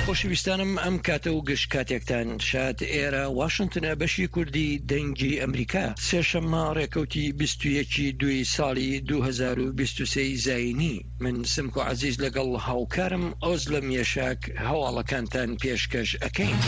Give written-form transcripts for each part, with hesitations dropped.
خۆشەویستانم ئەم کاتە و گشت کاتێکتان شاد ئێرە واشنگتنە بەشی کوردی دەنگی ئەمریکا سێشەممە ڕێکەوتی 21 ساڵی 2023 زاینی من سمکۆ عەزیز لەگەڵ هاوکارم ئۆزلە میێشاک هەواڵەکانتان پێشکەش ئەکەین.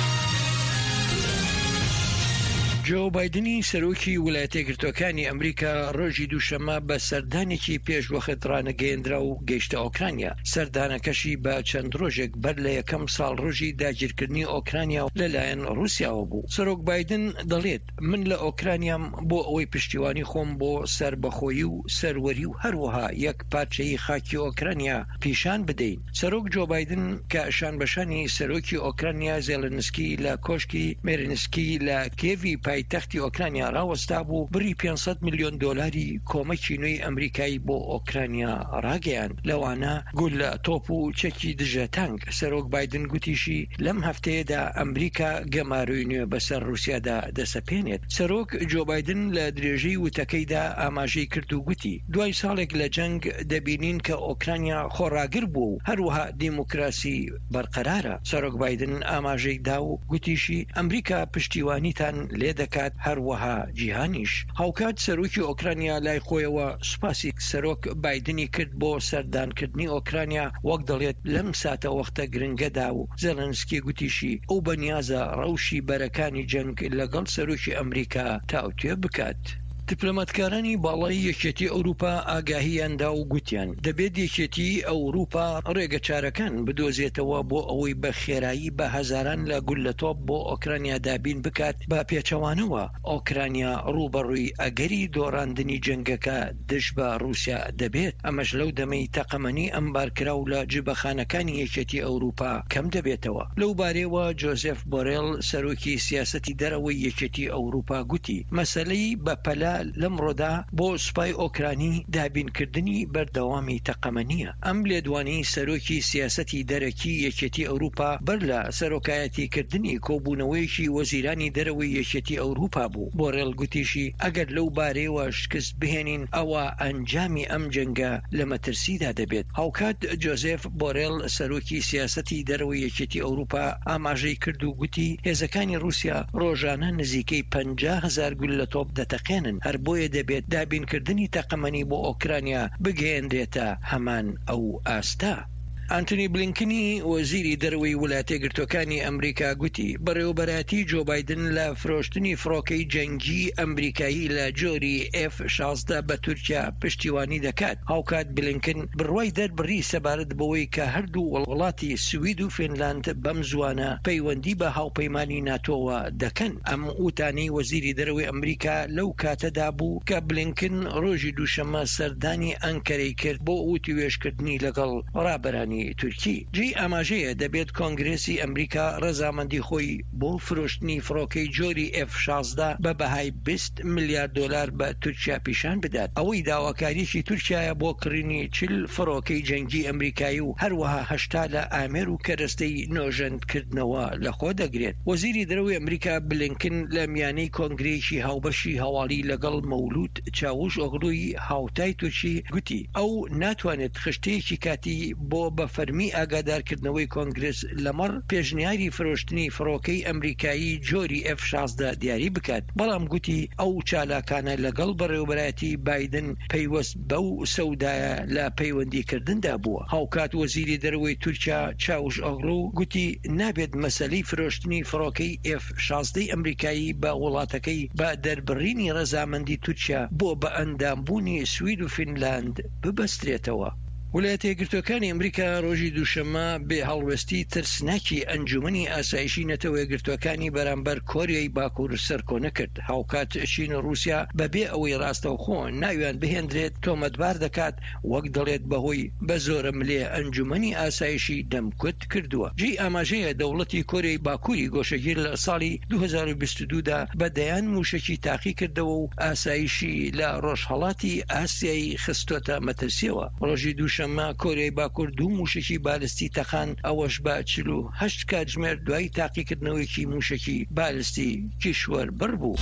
جو بایدنی سەرۆکی ویلایەتە یەکگرتووەکانی ئەمریکا ڕۆژی دووشەممە بە سەردانێکی پێشوەخت ڕانەگەیەندرا و گەیشتە ئۆکرانیا. سەردانەکەشی بە چەند ڕۆژێک بەر لە یەکەم ساڵ ڕۆژی داگیرکردنی ئۆکرانیا لەلایەن رووسیاوە بوو. سەرۆک بایدن دەڵێت من لە ئۆکرانیام بۆ ئەوەی پشتیوانی خۆم بۆ سەربەخۆیی و سەروەری و هەروەها یەک پارچەی خاکی ئۆکرانیا پیشان بدەین. سەرۆک جو بایدن کە شانبەشانی سەرۆکی ئۆکرانیا زێلنسکی لە کۆشکی مێرنسکی لە کێڤی پایتەختی ئۆکرانیا ڕاوەستا بوو بڕی 500 میلیۆن دۆلاری کۆمەکی نوێی ئەمریکایی بۆ ئۆکرانیا ڕاگەیاند. لەوانە گول لە تۆپ و چەکی دژە تانک. سەرۆک بایدن گوتیشی لەم هەفتەیەدا ئەمریکا گەماروی نوێ بەسەر رووسیادا دەسەپێنێت. سەرۆک جو بایدن لە درێژەی وتەکەیدا ئاماژەی کرد و گوتی دوای ساڵێک لە جەنگ دەبینین کە ئۆکرانیا خۆڕاگر بوو و هەروەها دیموکراسی بەرقەرارە. سەرۆک بایدن ئاماژەی دا و گوتیشی ئەمریکا پشتیوانیتان لێ دەکات هەروەها جیهانیش. هاوکات سەرۆکی ئۆکرانیا لای خۆیەوە سوپاسی سەرۆک بایدنی کرد بۆ سەردانکردنی ئۆکرانیا وەک دەڵێت لەم ساتە وەختە گرنگەدا و زێلنسکی گوتیشی ئەو بەنیازە ڕەوشی بەرەکانی جەنگ لەگەڵ سەرۆکی ئەمریکا تاوتوێ بکات. دیپلۆماتکارانی باڵای یەکێتی ئەوروپا ئاگاهیاندا و گوتیان دەبێت یەکێتی ئەوروپا ڕێگە چارەکان بدۆزێتەوە بۆ ئەوەی بە خێرایی بە هەزاران لە گول لە تۆپ بۆ ئۆکرانیا دابین بکات بە پێچەوانەوە ئۆکرانیا ڕوبەڕووی ئەگەری دۆڕاندنی جەنگەکە دژ بە رووسیا دەبێت. ئەمەش لەو دەمەی تەقەمەنی ئەمبارکراو لە جبەخانەکانی یەکێتی ئەوروپا کەم دەبێتەوە. لەو بارەیەوە جۆزێف بۆرێل سەرۆکی سیاسەتی دەرەوەی یەکێتی ئەوروپا گوتی مەسەلەی بەپەلا لەمڕۆدا بۆ سوپای ئۆکرانی دابینکردنی بەردەوامی تەقەمەنیە. ئەم لێدوانی سەرۆکی سیاسەتی دەرەکی یەکێتی ئەوروپا بەر لە سەرۆکایەتیکردنی کۆبوونەوەیەکی وەزیرانی دەرەوەی یەکێتی ئەوروپا بوو. بۆرێل گوتیشی ئەگەر لەو بارەیەوە شکست بهێنین ئەوە ئەنجامی ئەم جەنگە لە مەترسیدا دەبێت. هاوکات جۆزێف بۆرێل سەرۆکی سیاسەتی دەرەوەی یەکێتی ئەوروپا ئاماژەی کرد و گوتی هێزەکانی رووسیا ڕۆژانە نزیکەی 50,000 گول لە تۆپ دەتەقێنن. هەر بۆیە دەبێت دابینکردنی تەقەمەنی بۆ ئۆکرانیا بگەێنرێتە هەمان ئەو ئاستا. ئانتونی بلینکنی وەزیری دەرەوەی ویلایەتە یەکگرتووەکانی ئەمریکا گوتی بەڕێوەبەراتی جو بایدن لە فرۆشتنی فڕۆکەی جەنگی ئەمریکایی لە جۆری F-16 بە تورکیا پشتیوانی دەکات. هاوکات بلینکن بڕوای دەربڕی سەبارەت بەوەی کە هەردوو وڵاتی سوید و فینلاند بەم زوانە پەیوەندی بە هاوپەیمانی ناتۆوە دەکەن. ئەم وتانەی وەزیری دەرەوەی ئەمریکا لەو کاتەدا بوو کە بلینکن ڕۆژی دووشەممە سەردانی ئەنکەرەی کرد بۆ وتیوێژکردنی لەگەڵ ڕابەرانی تورکی. جێی ئاماژەیە دەبێت کۆنگرێسی ئەمریکا ڕەزامەندی خۆی بۆ فرۆشتنی فڕۆکەی جۆری F-16 بە بەهای 20 میلیارد دۆلار بە تورکیا پیشان بدات. ئەوەی داواکاریی تورکیایە بۆ کڕینی 40 فڕۆکەی جەنگی ئەمریکایی و هەروەها 80 لە ئامێر و کەرەستەی نۆژەندکردنەوە لەخۆ دەگرێت. وەزیری دەرەوەی ئەمریکا بلینکن لە میانەی کۆنگرێکی هاوبەشی هەواڵی لەگەڵ مەولود چاوش ئۆغڵووی هاوتای تورکی گوتی ئەو ناتوانێت خشتەیەکی کاتی بۆ بە فەرمی ئاگادارکردنەوەی کۆنگرس لەمەڕ پێشنیاری فرۆشتنی فڕۆکەی ئەمریکایی جۆری F-16 دیاری بکات. بەڵام گوتی ئەو چالاکانە لەگەڵ بەڕێوەبەراتی بایدن پەیوەست بەو سەودایە لە پەیوەندیکردندا بووە. هاوکات وەزیری دەرەوەی تورکیا چاوش ئۆغڵو گوتی نابێت مەسەلەی فرۆشتنی فڕۆکەی F-16 ئەمریکایی بە وڵاتەکەی بە دەربڕینی ڕەزامەندی تورکیا بۆ بە ئەندامبوونی سوید و فینلاند ببەسترێتەوە. ویلایەتە یەکگرتووەکانی ئەمریکا ڕۆژی دووشەممە بێ هەڵوێستی ترسناکی ئەنجومەنی ئاسایشی نەتەوە یەکگرتووەکانی بەرامبەر کۆریای باکوور سەرکۆنە کرد. هاوکات چین و رووسیا بەبێ ئەوەی ڕاستەوخۆ ناویان بهێنرێت تۆمەتبار دەکات وەک دەڵێت بەهۆی بە زۆرە ملێ ئەنجومەنی ئاسایشی دەمکوت کردووە. جێی ئاماژەیە دەوڵەتی کۆریای باکووری گۆشەگیر لە ساڵی 2022دا بەدەیان موشکی تاقی کردەوە و ئاسایشی لە ڕۆژهەڵاتی ئاسیایی خستۆتە مەترسیەوە. ڕۆژی دووشەممە کۆریای باکوور دوو موشکی بالستی تەقان ئەوەش بە 48 کاتژمێر دوای تاقیکردنەوەیکی موشکی بالستی کیشوەر بڕ بوو.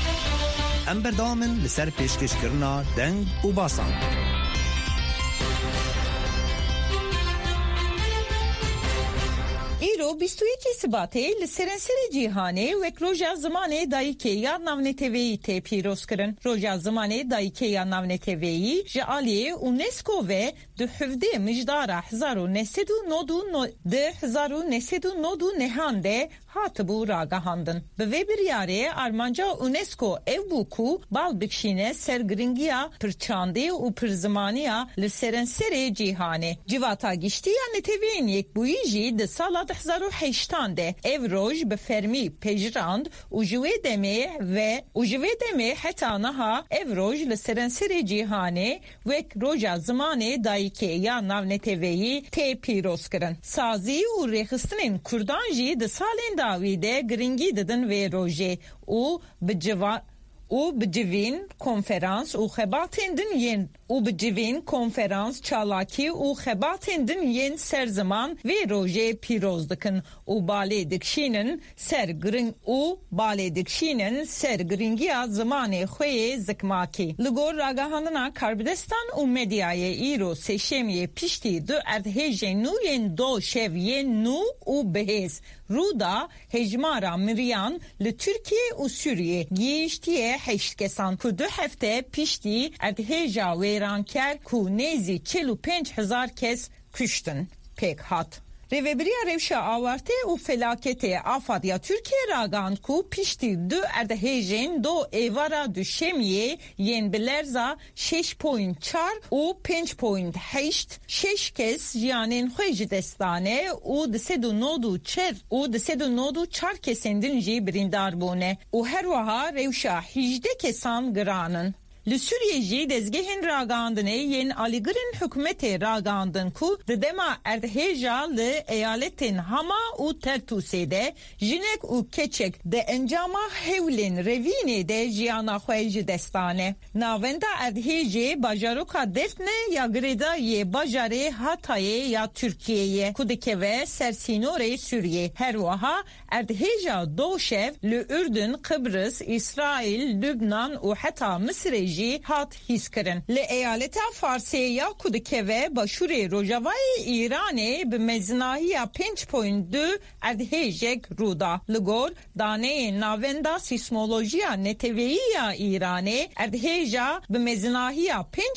ئەم بەردەوامن لەسەر پێشکەشکردنا دەنگ و باسان. ایرو 21 سباته لسرنسر جیهانی و روژا زمان دایکی یا ناونتوی تی پیروز کرن. روژا زمان دایکی یا ناونتوی جعلی اونسکو و 17 مجدار 1999 نهانده هاتبو راگهاندن. به بریاره آرمانجا اونسکو او بوکو بال بکشینه سرگرنگیا پرچانده و پرزمانیا لسرنسر جیهانی. جواتا گشتی یا نتوین یک بویجی ده سال 2008 ده او روش به فرمی پیجراند و جوه دمه حتی آنها او روش لسرنسر جیهانی و یک روژا زمان دایکی یا ناونتوی تی پیروز کرن. سازی و ریخستنین کردانجی ده سالین داویده گرنگی ددن و روژه او بجوین کنفرانس و خباتین دنین و بجوین کنفرانس چالاکی و خباتین دنین سرزمان و روژه پیروز دکن و باله دکشینن سرگرنگی زمان خوی زکماکی. لگور راگاهاندنا کاربدستان و مدیای ایرو سشمی پیشتی دو اردهج نوین دو شوین نو و بهز رودا هجمارا مریان لترکیه و سوریه گیشتیه هشت کسان که 2 هفته پیشتی اردهجا ویرانکر که نیزی 45,000 کس کشتن پیک هات. ریوبریا روشا آورته و فلاکت آفادیا ترکیه راگاند کو پیشتی 2 اردهجین 2 ایوارا دوشمیه ین بلرزا 6.4 و 5.8 6 کس جیانین خویج دستانه و دسد نودو 4 کسندن جی بریندار بونه و هر وها روشا 18 کسان گرانن. لسوریه جی دزگهن راگاندنه ین آلیگرین حکومت راگاندن کو ددما اردهجا لایالتین هما و ترتوسه ده جنک و کچک ده انجاما هولین روینه ده جیانا خویج دستانه. ناوندا اردهجی باجاروکا دفنه یا گریدا یه باجاره هاتایه یا ترکیه کودکه و سرسینور سوریه. هر وها اردهجا 2 شف لأردن، قبرس، اسرائیل، لبنان و حتی مصر هات هیس کرن. لایالتا فارسی یا کودکه و باشور روجاوای ایرانه به مزناهی 5.2 اردهجک رودا. لگور دانه ناوندا سیسمولوژی نتویی ایرانه اردهجا به مزناهی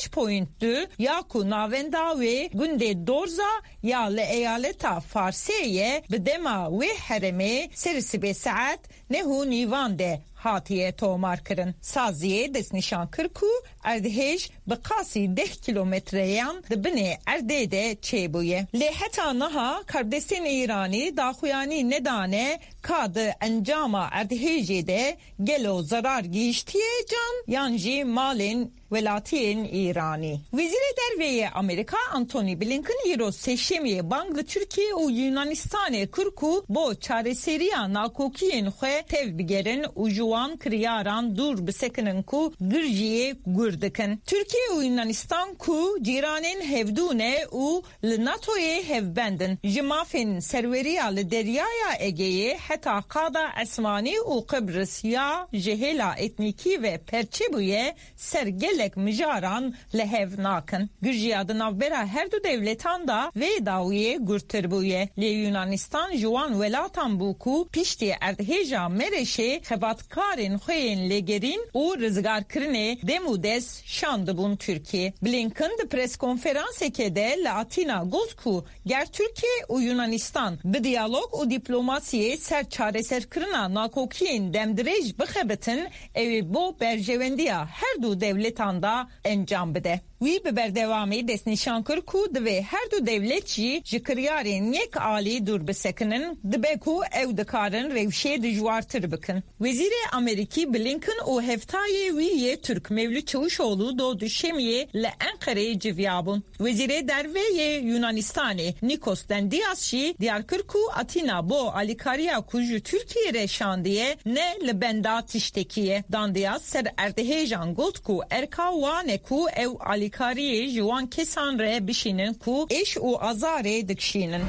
5.2 یا کو ناوندا و گنده دورزا یا لایالتا فارسیه به دما و حرمه سرسی به ساعت نهو نیوانده هاتیه تومار کرن. سازیه دست نشان کرکو اردهش بقاسی 10 کیلومتریان دبنه ارده چه بویه. لیحتا نها کردستین ایرانی داخویانی ندانه کاد انجاما اردهجی ده گلو زرار گیشتیه جان یانجی مالین ولاتین ایرانی. وزیر درویه امریکا آنتونی بلینکن ایرو سشمی بانگ ترکیه و یونانستان کرکو با چاره سریا ناکوکین خواه تیو بگرن و جوان کریاران دور بسکنن کو گرجیه گردکن. ترکیه و یونانستان کو جیرانین هفدونه و لناتوی هفبندن. جمافین سروریا لدریای اگیه حتی قادا اسمانی و قبرس یا جهلا اتنیکی و پرچبویه سرگل مجاران لهف ناکن. گرجیا دنابرا هر دو devletan da ve dawiye gurtırbuye. Li Yunanistan juan velatan buku pişti erdheja mereşe xebatkarin xoyen legerin u rızgar kirine demudes şandibun Türkiye. Blinken de pres konferans ekede la Atina gotku ger Türkiye u Yunanistan bi diyalog u diplomasiye ser çareser kirina nakokiyen demdirej bixebetin evi bo berjevendiya her du devletan da encam bide. وی به بردوامی دست نشان کر کو دوی هر دو دولتی جکریارین یک عالی دور بسکنن دبه کو او دکارن روشه دجوارتر بکن. وزیر امریکی بلینکن او هفتای وی ترک مولود چوشولو دو دشمیه لانقره جویابون. وزیر دروی یونانستانی نیکوس دندیاسشی دیار کر کو اتینا بو الیکاریا کوجو ترکیه رشاندیه نه لبندا تشتکیه. دندیاس سر اردهیجان گوت کو ارکا وانه کو او الیکاریه جوان کسان ره بشینن کو اش او ازاره دکشینن.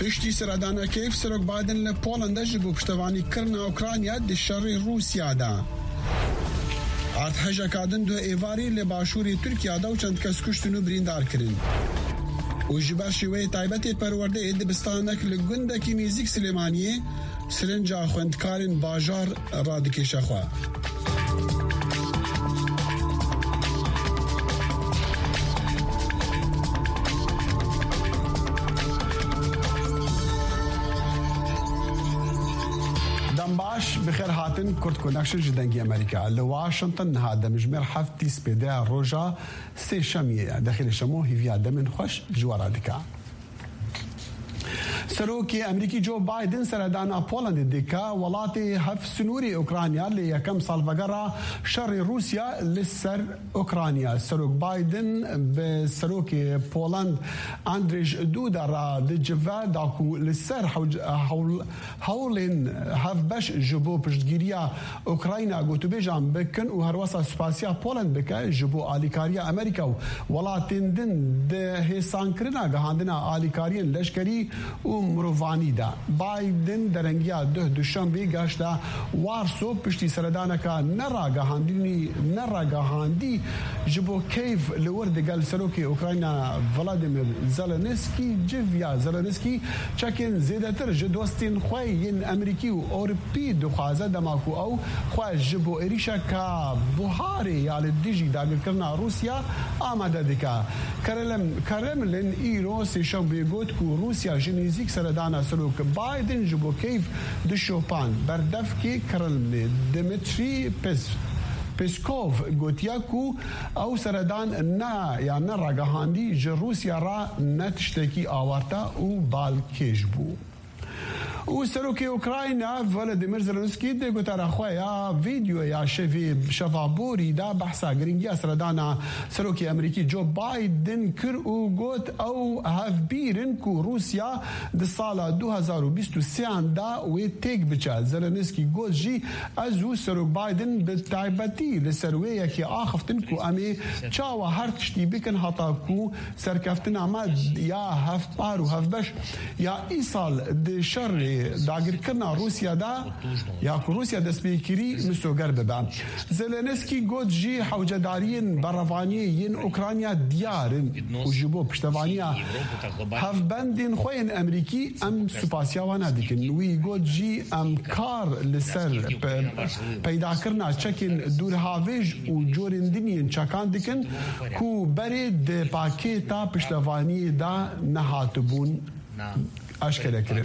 پشتی سردانه کیف سرک بایدن لپولند جبو پشتوانی کرنا اوکرانیا دی شر روسیا دا ارتحجا کادن دو ایواری لباشوری ترکیه دا و چند کس کشتنو بریندار کرن و جبر شوی تایبتی پرورده ادبستانک لگندکی نیزیک سلیمانیه سرنجا خوندکارن باجار رادکش خواه بخير هاتن كورت كونكشن جدنجي أمريكا لواشنطن هذا مجمر حفتي سبيدا روجا سي شامية داخل شمو هيفيا دمن خوش جوارادكا سروکی امریکی جو بایدن سردانا پولند دیکا ولاتی هف سنوری اوکرانیا لی یکم سال وگرا شر روسیا لسر اوکرانیا سروک بایدن به سروکی پولند اندریج دودا را دجوا داکو لسر حولین هف بش جبو پشتگیریا اوکراینا گوتو بیجام بکن و هروسا سپاسیا پولند بکا جبو آلیکاریا امریکا ولاتین دن ده هیسان کرنا گهاندنا آلیکارین لشکری و مروانی دا بایدن درنگیا ده دوشنبه گشتا وارسو پشتی سردانکا نراگاهاندی جبو کیف لورد گل سروکی اوکراینا ولادیمیر زلنسکی جویا زلنسکی چکن زیدتر جدوستین خوین امریکی و اورپی دخوازه دماکو او خواه جبو ایریشا کا بوهاری یال دیجی داگر کرنا روسیا آمده دکا کرملین ایرو سیشن بیگوت کو روسیا جنیزیک سردانا سلوک بایدن جبو کیف دشوپان بردف کی کرملین دمیتری پیسکوف گوتیاکو او سردان نه یا نراگاهاندی جروسیا را نتشتکی آورتا و بالکیش بو و سروکی اوکراینا ولادیمیر زلنسکی ده گوتara خویا ویدیو یا شفابوری دا بحثا گرینگیا سردانا سروکی امریکی جو بایدن کر او گوت او هف بیرن کو روسیا د سال 2023 دا و تیک بچا زلنسکی گوت جی از او سروک بایدن به تایبتی لسرویه کی آخفتن کو امی چاوا هر تشتی بکن حتا کو سرکفتن آمد یا هف بار و هف بش یا ای سال د شر داگر کرنا روسیا دا یا کو روسیا د سپیکری مسوګر ببا زلنسکی گوت جی حوجدارین بروانیین اوکرانیا دیارن او جبو پشتوانیا هف بندین خوین امریکی ام سپاسیاوانا دکن وی گوت جی ام کار لسر پیدا کرنا چکن دور هاویج و جورندینین چکان دکن کو بری د پاکیتا پشتوانی دا نهاتبون اشکره کرن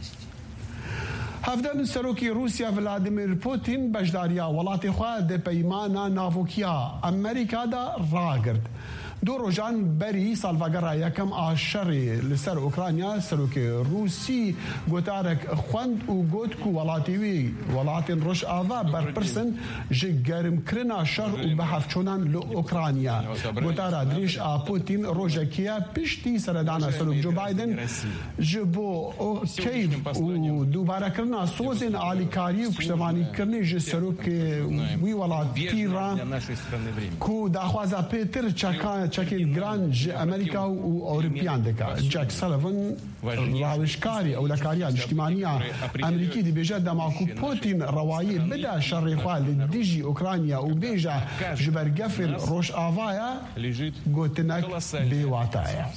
هفدن سروکی روسیا ولادیمیر پوتین بجداریا ولاتی خواه ده پیمانا ناوکیا امریکا دا راگرد دو روزان بری سالواگرا یکم آشری لسر اوکرانیا سروکی روسی گوتارک خوند و گوت کو ولاتین روش آوا برپرسن جه گرم کرنا شر و بحفچونان لأوکرانیا گوتارا دریش پوتین روژکیا پشتی سردانا سروک جو بایدن جبو کیف و دوباره کرنا سوزن آلیکاری و پشتوانی کرنی جه سروک وی ولاتی را کو داخوازا پیتر چکین گرانج امریکا و اوروپیان دکا جاک سالوان راوشکاری او لکاریان اجتماعیه امریکی دی بیجا دماکو پوتین روایی بدا شر خواه دیجی اوکرانیا و بیجا جبرگفل روش آوایا گوتنک بیواتایا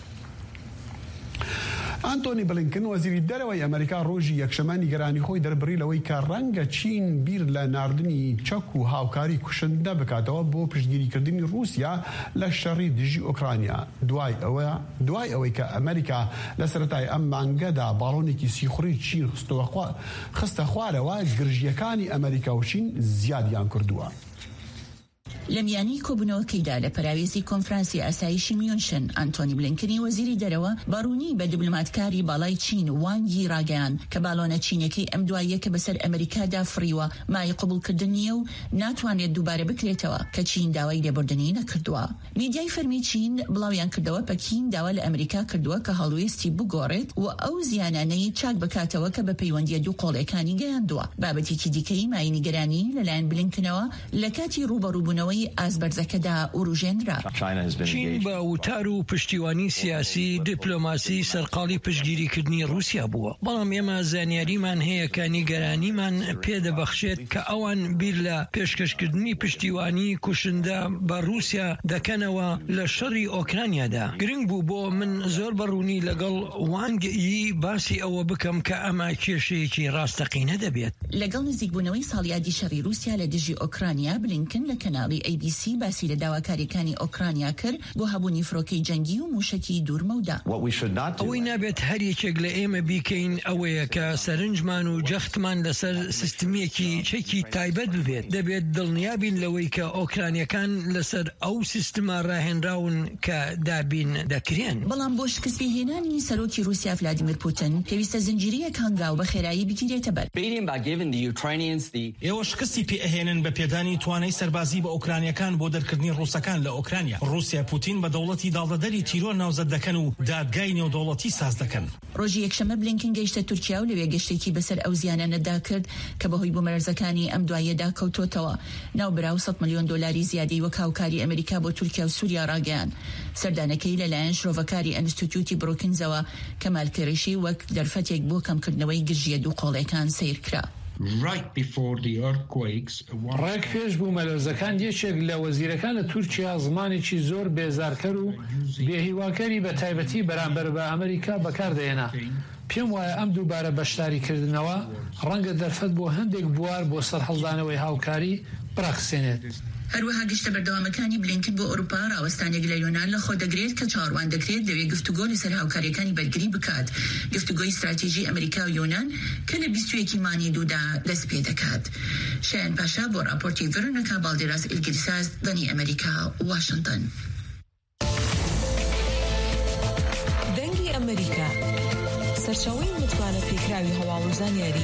انتونی بلینکن وزیر دروی امریکا روزی یکشمانی گرانی خوی در بریلوی که رنگ چین بیر لناردنی چک و هاوکاری کشنده بکاتوا بو پشتگیری کردنی روسیا لشری دیجی اوکرانیا دوای اوی که امریکا لسرتای امانگدا بالونی که سیخوری چین خسته خواره و گرژیکانی امریکا و چین زیادیان کردوا لەمیانی کۆبوونەوەکەیدا لە پەراوێزی کۆنفرانسی ئاسایشی میۆنشن ئەنتۆنی بلینکنی وەزیری دەرەوە بارونی بە دیبلۆماتکاری باڵای چین وانگی ڕاگەیاند کە باڵۆنە چینەکەی ئەم دواییە کە بەسەر ئەمریکادا فڕیوە مای قبولکردن نییە و ناتوانێت دووبارە بکرێتەوە کە چین داوای لێبوردنی نەکردووە. میدیای فەرمی چین بڵاویان کردەوە پەکین داوا لە ئەمریکا کردووە کە هەڵوێستی بگۆڕێت و ئەو زیانانەی چاک بکاتەوە کە بە پەیوەندیە دوو قۆڵیەکانی گەیاندووە. بابەتێکی دیکەی مای نیگەرانی لەلایەن بلینکنەوە لە کاتی ڕوبەڕووبوونەوەی ڕێگری ئازبەرزەکەدا ئوروژێنرا. چین بە وتار و پشتیوانی سیاسی دیپلۆماسی سەرقاڵی پشتگیریکردنی رووسیا بووە، بەڵام ئێمە زانیاریمان هەیە کە نیگەرانیمان پێدەبەخشێت کە ئەوان بیر لە پێشکەشکردنی پشتیوانی کوشندە بە رووسیا دەکەنەوە لە شەڕی ئۆکرانیادا. گرنگ بوو بۆ من زۆر بەڕوونی لەگەڵ وانگی باسی ئەوە بکەم کە ئەمە کێشەیەکی ڕاستەقینە دەبێت. لەگەڵ نزیکبوونەوەی ساڵیادی شەڕی رووسیا لە دژی ئۆکرانیا، بلینکن لە کەناڵی ABC باسی لە داواکاریەکانی ئۆکرانیا کرد بۆ هەبوونی فڕۆکەی جەنگی و موشکی دوورمەودا. ئەوەی نابێت هەر یەکێک لە ئێمە بیکەین ئەوەیە کە سەرنجمان و جەختمان لەسەر سیستمێکی چەکی تایبەت ببێت. دەبێت دڵنیابین لەوەی کە ئۆکرانیەکان لەسەر ئەو سیستما ڕاهێنراون کە دابین دەکرێن. بەڵام بۆ شکستبێهێنانی سەرۆکی رووسیا ڤلادیمیر پوتین پێویستە زنجیرەیەک هەنگاو بە خێرایی بگیرێتە بەر. ئێوە شکستی پێئەهێنن بە پێدانی توانای سەربازی بە ئۆکرانیەکان بۆ دەرکردنی ڕووسەکان لە ئۆکرانیا. رووسیا پوتین بە دەوڵەتی داڵدەدەری تیرۆر ناوزەت دەکەن و دادگای نێودەوڵەتی ساز دەکەن. ڕۆژی یەکشەمە بلینکن گەیشتە تورکیا و لەوێ گەشتێکی بەسەر ئەو زیانانەدا کرد کە بەهۆی بوومەلەرزەکانی ئەم دوایەدا کەوتۆتەوە. ناوبراو 100 ملیۆن دۆلاری زیادەی وەک هاوکاری ئەمریکا بۆ تورکیا و سووریا ڕاگەیان. سەردانەکەی لەلایەن شرۆڤەکاری ئەنستیتیوتی بروکینزەوە کەمال کێڕیشی وەک دەرفەتێک بۆ کەمکردنەوەی گژیە دووقۆڵیەکان سیر کرا. ڕێک پێش بوو مەلەرزەکان یەکێک لە وەزیرەکان لە تورکیا زمانێکی زۆر بێزارکەر و بێهیواکەری بە تایبەتی بەرامبەر بە ئەمریکا بەکاردێنا. پێم وایە ئەم دووبارە بەشداریکردنەوە ڕەنگە دەرفەت بۆ هەندێک بوار بۆ سەرهەڵدانەوەی هاوکاری بڕەخسێنێت. هەروەها گشتە بەردەوامەکانی بلینکن بۆ ئەوروپا ڕاوەستانێک لە یۆنان لە خۆ دەگرێت کە چاوەڕوان دەکرێت لەوێ گفتوگۆ لەسەر هاوکاریەکانی بەرگری بکات. گفتوگۆی استراتیژی ئەمریکا و یۆنان کە لە 21 مانی دوودا دەست پێ دەکات. شایان پاشا بۆ راپۆرتی ڤێرۆنیکا بالدێراس ئیلگیرساز، دەنی ئەمریکا، واشنگتن. دەنگی ئەمریکا، سەرچاوەی متمانە پێکراوی هەواڵ و زانیاری.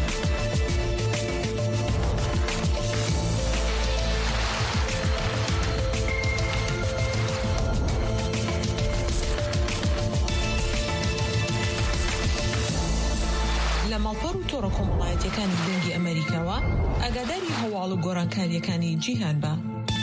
لە ماڵپەڕ و تۆڕە کۆمەڵایەتیەکانی دەنگی ئەمریکاوە ئاگاداری هەواڵ و گۆڕانکاریەکانی جیهان بە.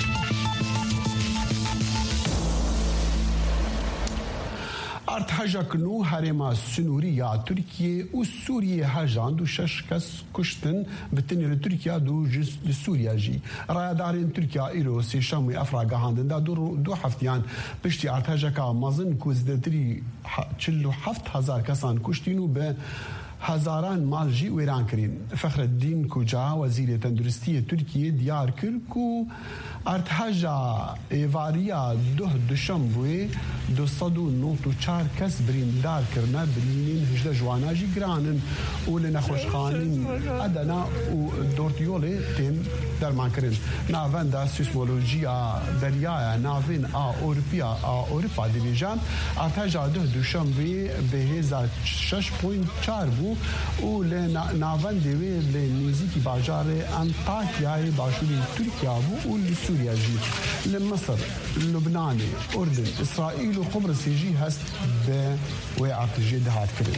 ارتهاجکن و هەرێما سنووریە تورکیە و سووریە هەژاند و 6 کەس کوشتن بتنی لە تورکیا لە سووریا ژی. ڕایەدارên تورکیا ئیرۆ سێشەمووی ئەفراگەهاندندا دوو هەفتیان پشتی ارتهاجەکە مەزن کو زیاتری 47,000 کەسان کوشتین و بە هزاران مال جی وێران کرین. فەخرەدین کوجا وەزیرە تەندروستی تورکیە دیار کرد و ارتهاجا ئێڤاریە دوشەمبوێ 294 کەس بریندار کردنە برینین 18 جواناژی گرانن و لە نەخۆشخانین ئەدەنا و دۆرتیۆڵێ تێن دەرمانکردن. ناڤەندا سیسمۆلۆژیە دەریایە ناڤین ئەوروپا دەبێژان ارتهاجا دوشەمبوێ بەهێزە 6.4 بوو و لە ناڤەندێوێ لە نزیکی باژارێ ئەنتاکیای باشووری تورکیا بوو و لە سووریا ژی. لە مەسر، لوبنانê، ئوردن، ئیسرائیل و قوبرسê jî hest bi wê artêjê dihatkirin.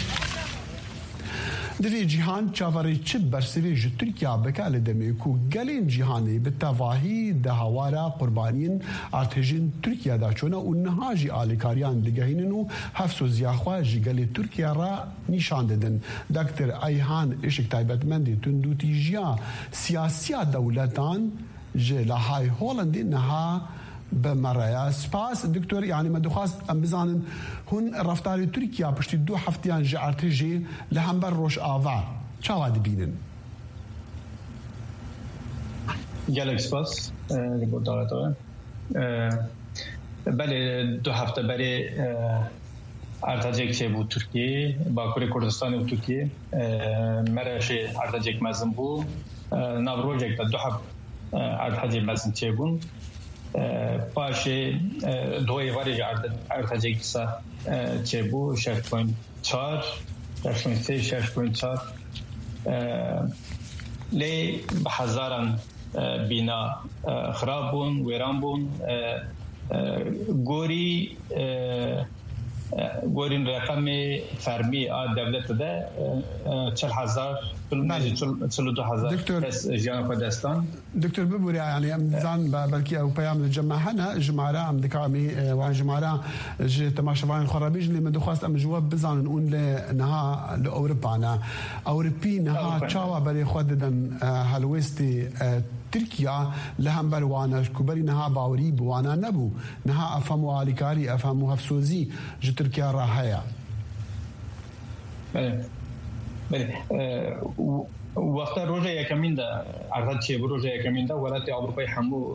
Divê cîhan çavarê çi bersivê ji Tirkiya bike li demê ku gelên cîhanê bi tevahî di hawara qurbaniyên artêjên Tirkiyada çûne û niha jî alîkariyan digehînin û hevsoziya xwe ji gelê Tirkiya re nîşan didin. Dr. Ayhan Işık taybetmendê tundûtîjiya siyasiya dewletan ji Lahey Holandê niha بمرأة سپاس دکتور يعني ما دخواست ام بزانن هون رفتاری ترکیه پشتی دو هفتیان جه ارتجی لهمبر روش آوا چاوا دبینن گلک سپاس لبود دارتوه بله دو هفته برای ارتجک چه بود ترکیه باکوری کردستان و ترکیه مرش ارتجک مزن بود نوروجک دو هفته ارتجک مزن چه بود پاشه دوی واری ارتجک سا چه بو 6.4 6.4 لی هزاران بینا خراب بون ویران بون گوری گورین رقم فرمی دولت ده 40,000 42,000 کس جیان خودستان. دکتر ببوری يعني امزان بلكي او بيام الجماعه جمعره ام دكامي وان جمعره تماشاوان خرابيج اللي مدخواست ام جواب بزان نقول لنها لاوروبا اوروبي نها تشاوا بري خددن هالويستي تركيا لهم بروانا كبري نها باوري بوانا نبو نها افهموا عليكاري افهموا هفسوزي جو تركيا راهيا وقت روزه یکمین ده عرض چه روزه یکمین ده ولایت اروپای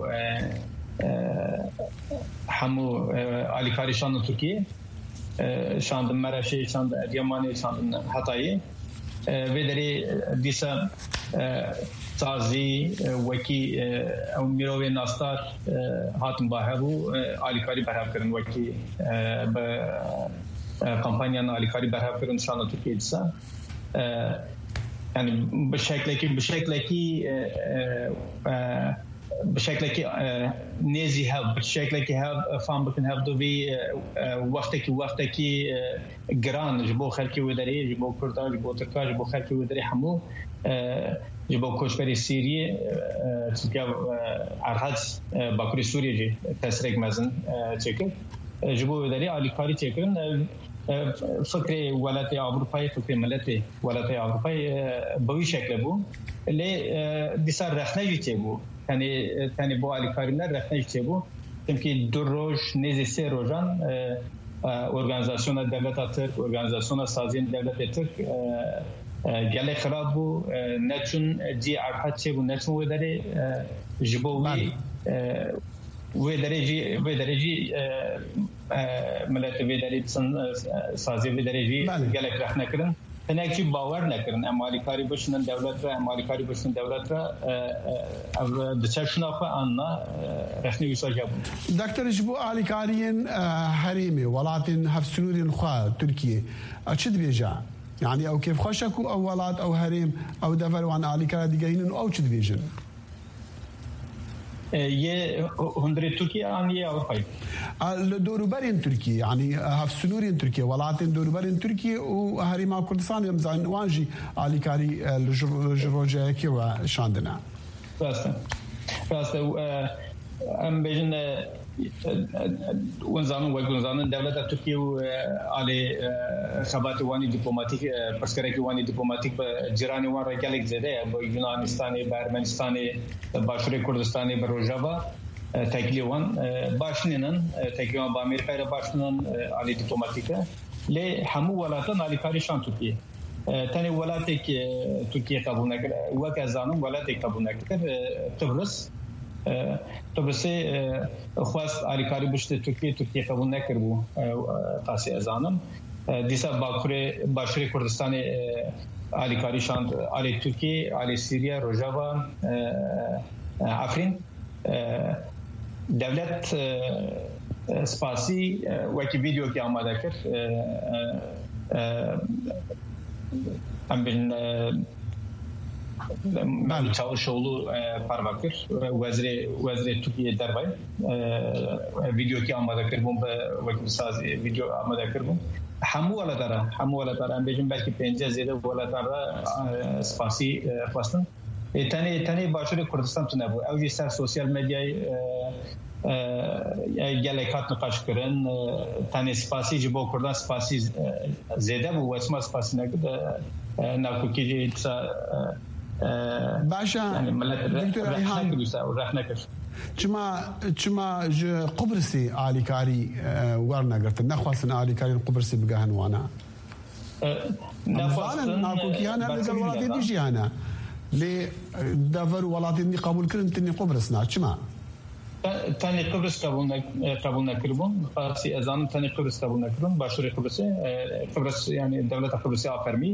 همو آلیکاری شان ترکیه شان مرشه شان دیامانی شان حتایی و دری دیسا سازی وکی او میروی ناستار هاتم باهبو آلیکاری برهاب کردن وکی به کمپانیان آلیکاری برهاب کردن شان ترکیه دیسا يعني بشكل نيزي هاب بشكل هاب فهم بكن هاب دوبي وقتك جران جبو خلكي ودري جبو كردا جبو تركا جبو خلكي ودري حمو جبو كوشبري سيري تلقى عرض باكوري سوريا جي تسرق مزن تشكل جبو ودري على كاري تشكل فكرة ولايات أوروبية فكرة ملتي ولايات أوروبية بوي شكل بو اللي بيصير رخنة يجيبو يعني بو على كارينا رخنة يجيبو تمكن دروج نزي سير روجان organizasyona devlet atır, organizasyona sazin devlet atır gele خراب بو نتون جي عرفت چه بو نتون وداره جبوی ودرجی ملت ودرجی سازی ودرجی گله رخ نکردن تنکی باور نکردن امالی کاری بشنن دولت را امالی کاری بشنن دولت را دچشنا خو آنها رخنی وساجا دکتر جبو علی کارین حریمی ولاتن هفسنورین خوا ترکیه اچد بیجا يعني او كيف خشكوا او ولاد او هريم او دفروا عن علی کار دیگهین او چد بیجن یه هندری ترکیه آن یه اروپایی دوروبرین ترکیه يعني هفسنورين تركيا ولاتن دوروبرين تركيا وهريما كردستان يمزان وانجي علي كاري الجروجاكي وشاندنا راسته ام بجن ونزانن دولت ترکیه و علي خبات وانی دیپلماتیک پسکرکی وانی دیپلماتیک جیرانی وان رجالک زده با یونانستانی با ارمنستانی باشوری کردستانی با روجاوا تکلیوان باشنینن تکلیوان با امریکای باشنینن علی دیپلماتیکه لی همو ولاتن علی کاریشان ترکیه تانی ولاتی که ترکیه قبول نکرد وقت زانم ولاتی قبول نکرد تبرس خواست علی کاری بشته ترکیه قبول نکرد بو قاسی ازانم دیسا باشوری کردستان علی کاریشان علی ترکیه علی سوریه روجاوا افرین دولت سپاسی وکی ویدیو که آماده کرد ام بین Çavuşoğlu Parvakır Vezir Türkiye derbay video ki amada kırbım ve saz video amada kırbım hamu wala dara bejim belki pence zede wala dara spasi pastın tane başarı Kurdistan tune bu evci ser sosyal medyayı gelekat nikaş kırın tane spasi jibo Kurdan spasi zede bu vesma spasi ne kadar nakuki باشا دكتور ريحان چما قبرصي عالي كاري ورنا قلت نخواصن عالي كاري قبرصي بقاهن وانا نخواصن ناكوكي انا لقى الولاد يجي انا لي دافر ولاد اني قبول كرن تني قبرصنا چما تاني قبرص قبول نكربون خاصي اذان تاني قبرص قبول نكربون باشوري قبرص يعني دولة قبرصي افرمي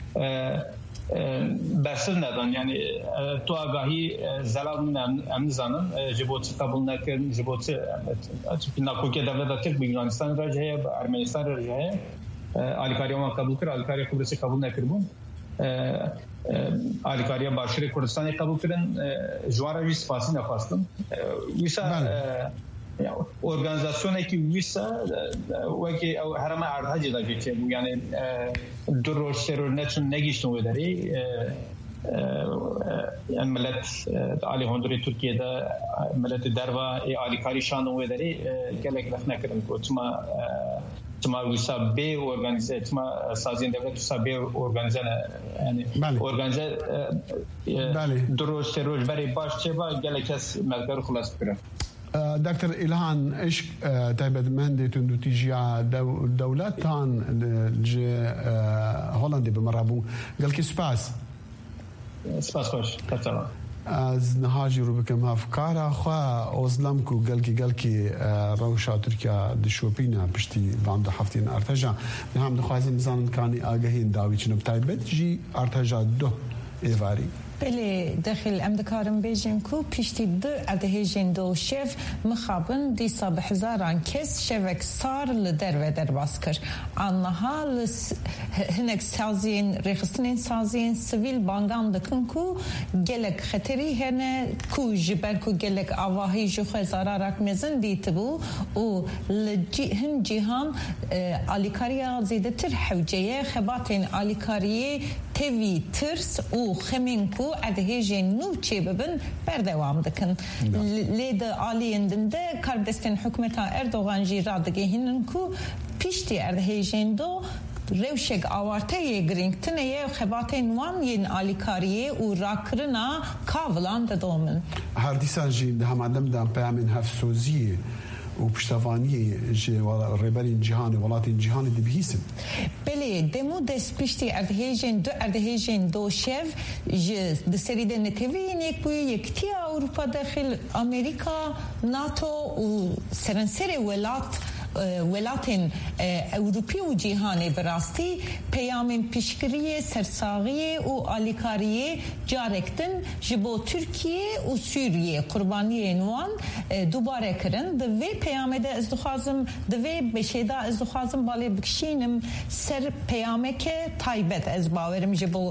بسر ندان یعنی تو آگاهی زلال امن زنم جبوتی قبول نکرد جبوتی ناکوکی دولت ترک به یونانستان راجعه به ارمنستان راجعه آلیکاریا ما قبول کرد آلیکاریا کردسی قبول نکردون آلیکاریا باشوری کردستانی قبول کردن جوان راجعه سپاسی نخواستم ویسا اورگانیزاسیونی که ویسا وکی او هرما ارتجی داشته چه یعنی درور سرور نتون نگیشتن و داری ملت علی هندوری ترکیه دا ملت دروا علی کاری شان و داری کلک لخ نکردن کو تما ویسا بی اورگانیزه تما سازین دولت ویسا بی اورگانیزه یعنی اورگانیزه درور سرور بری باش چه با کلک اس ملکر خلاص کرد. دكتور إلهان إيش تابد مندتون دوتيجيا دولتان هولندي بمرابو قال كي سباس خوش تمام از نهاجی رو بکم هفکارا خواه اوزلمکو گل کی روشا ترکیه دشوپینا پشتی واند هفتین ارتجا به هم دخوازیم زانن کانی آگهین داوی چنب تایبت جی ارتجا دو ایواری بله داخل امدکارم بیجیم کو پیشتی دو ادهیجین دو شف مخابن دیسا به هزاران کس شفک سار لدر و در باز کر آنها هنگ سازین رخصتین سازین سویل بانگان دکن کو گلک خطری هنه کو جبر کو گلک آواهی جو خزارا رک مزن دیت بو و هن جهان آلیکاریا زیده تر حوجه خباتین آلیکاریه تیوی ترس و خمین کو ادهیجین نو چه ببن بردوام دکن لید آلیندن ده کاردستن حکمتا اردوغان جی رادگه هنن کو پیشتی ادهیجین دو روشگ آوارته یه گرینگتنه یه خباتین وان ین آلیکاریه و راکرنا کاولان ده دومن هر دیسان جی ده هم آدم دام پیامین هفسوزیه و پشتوانی ریبرین جهانی ولاتین جهانی دبیسن. بله دمو دست پشتی اردهیجین دو شف دسریده نتیوی نیک بوی یکتی اروپا داخل امریکا ناتو و سرنسر ولاتین اروپی و جهانی براستی پیامین پیشگیری سرساغی و آلیکاری جارکتن جبو ترکیه و سوریه قربانی نوان دوباره کردن دوی پیامه ده از دخوازم دوی بشیده از دخوازم بالی بکشینم سر پیامه که تایبت از باورم جبو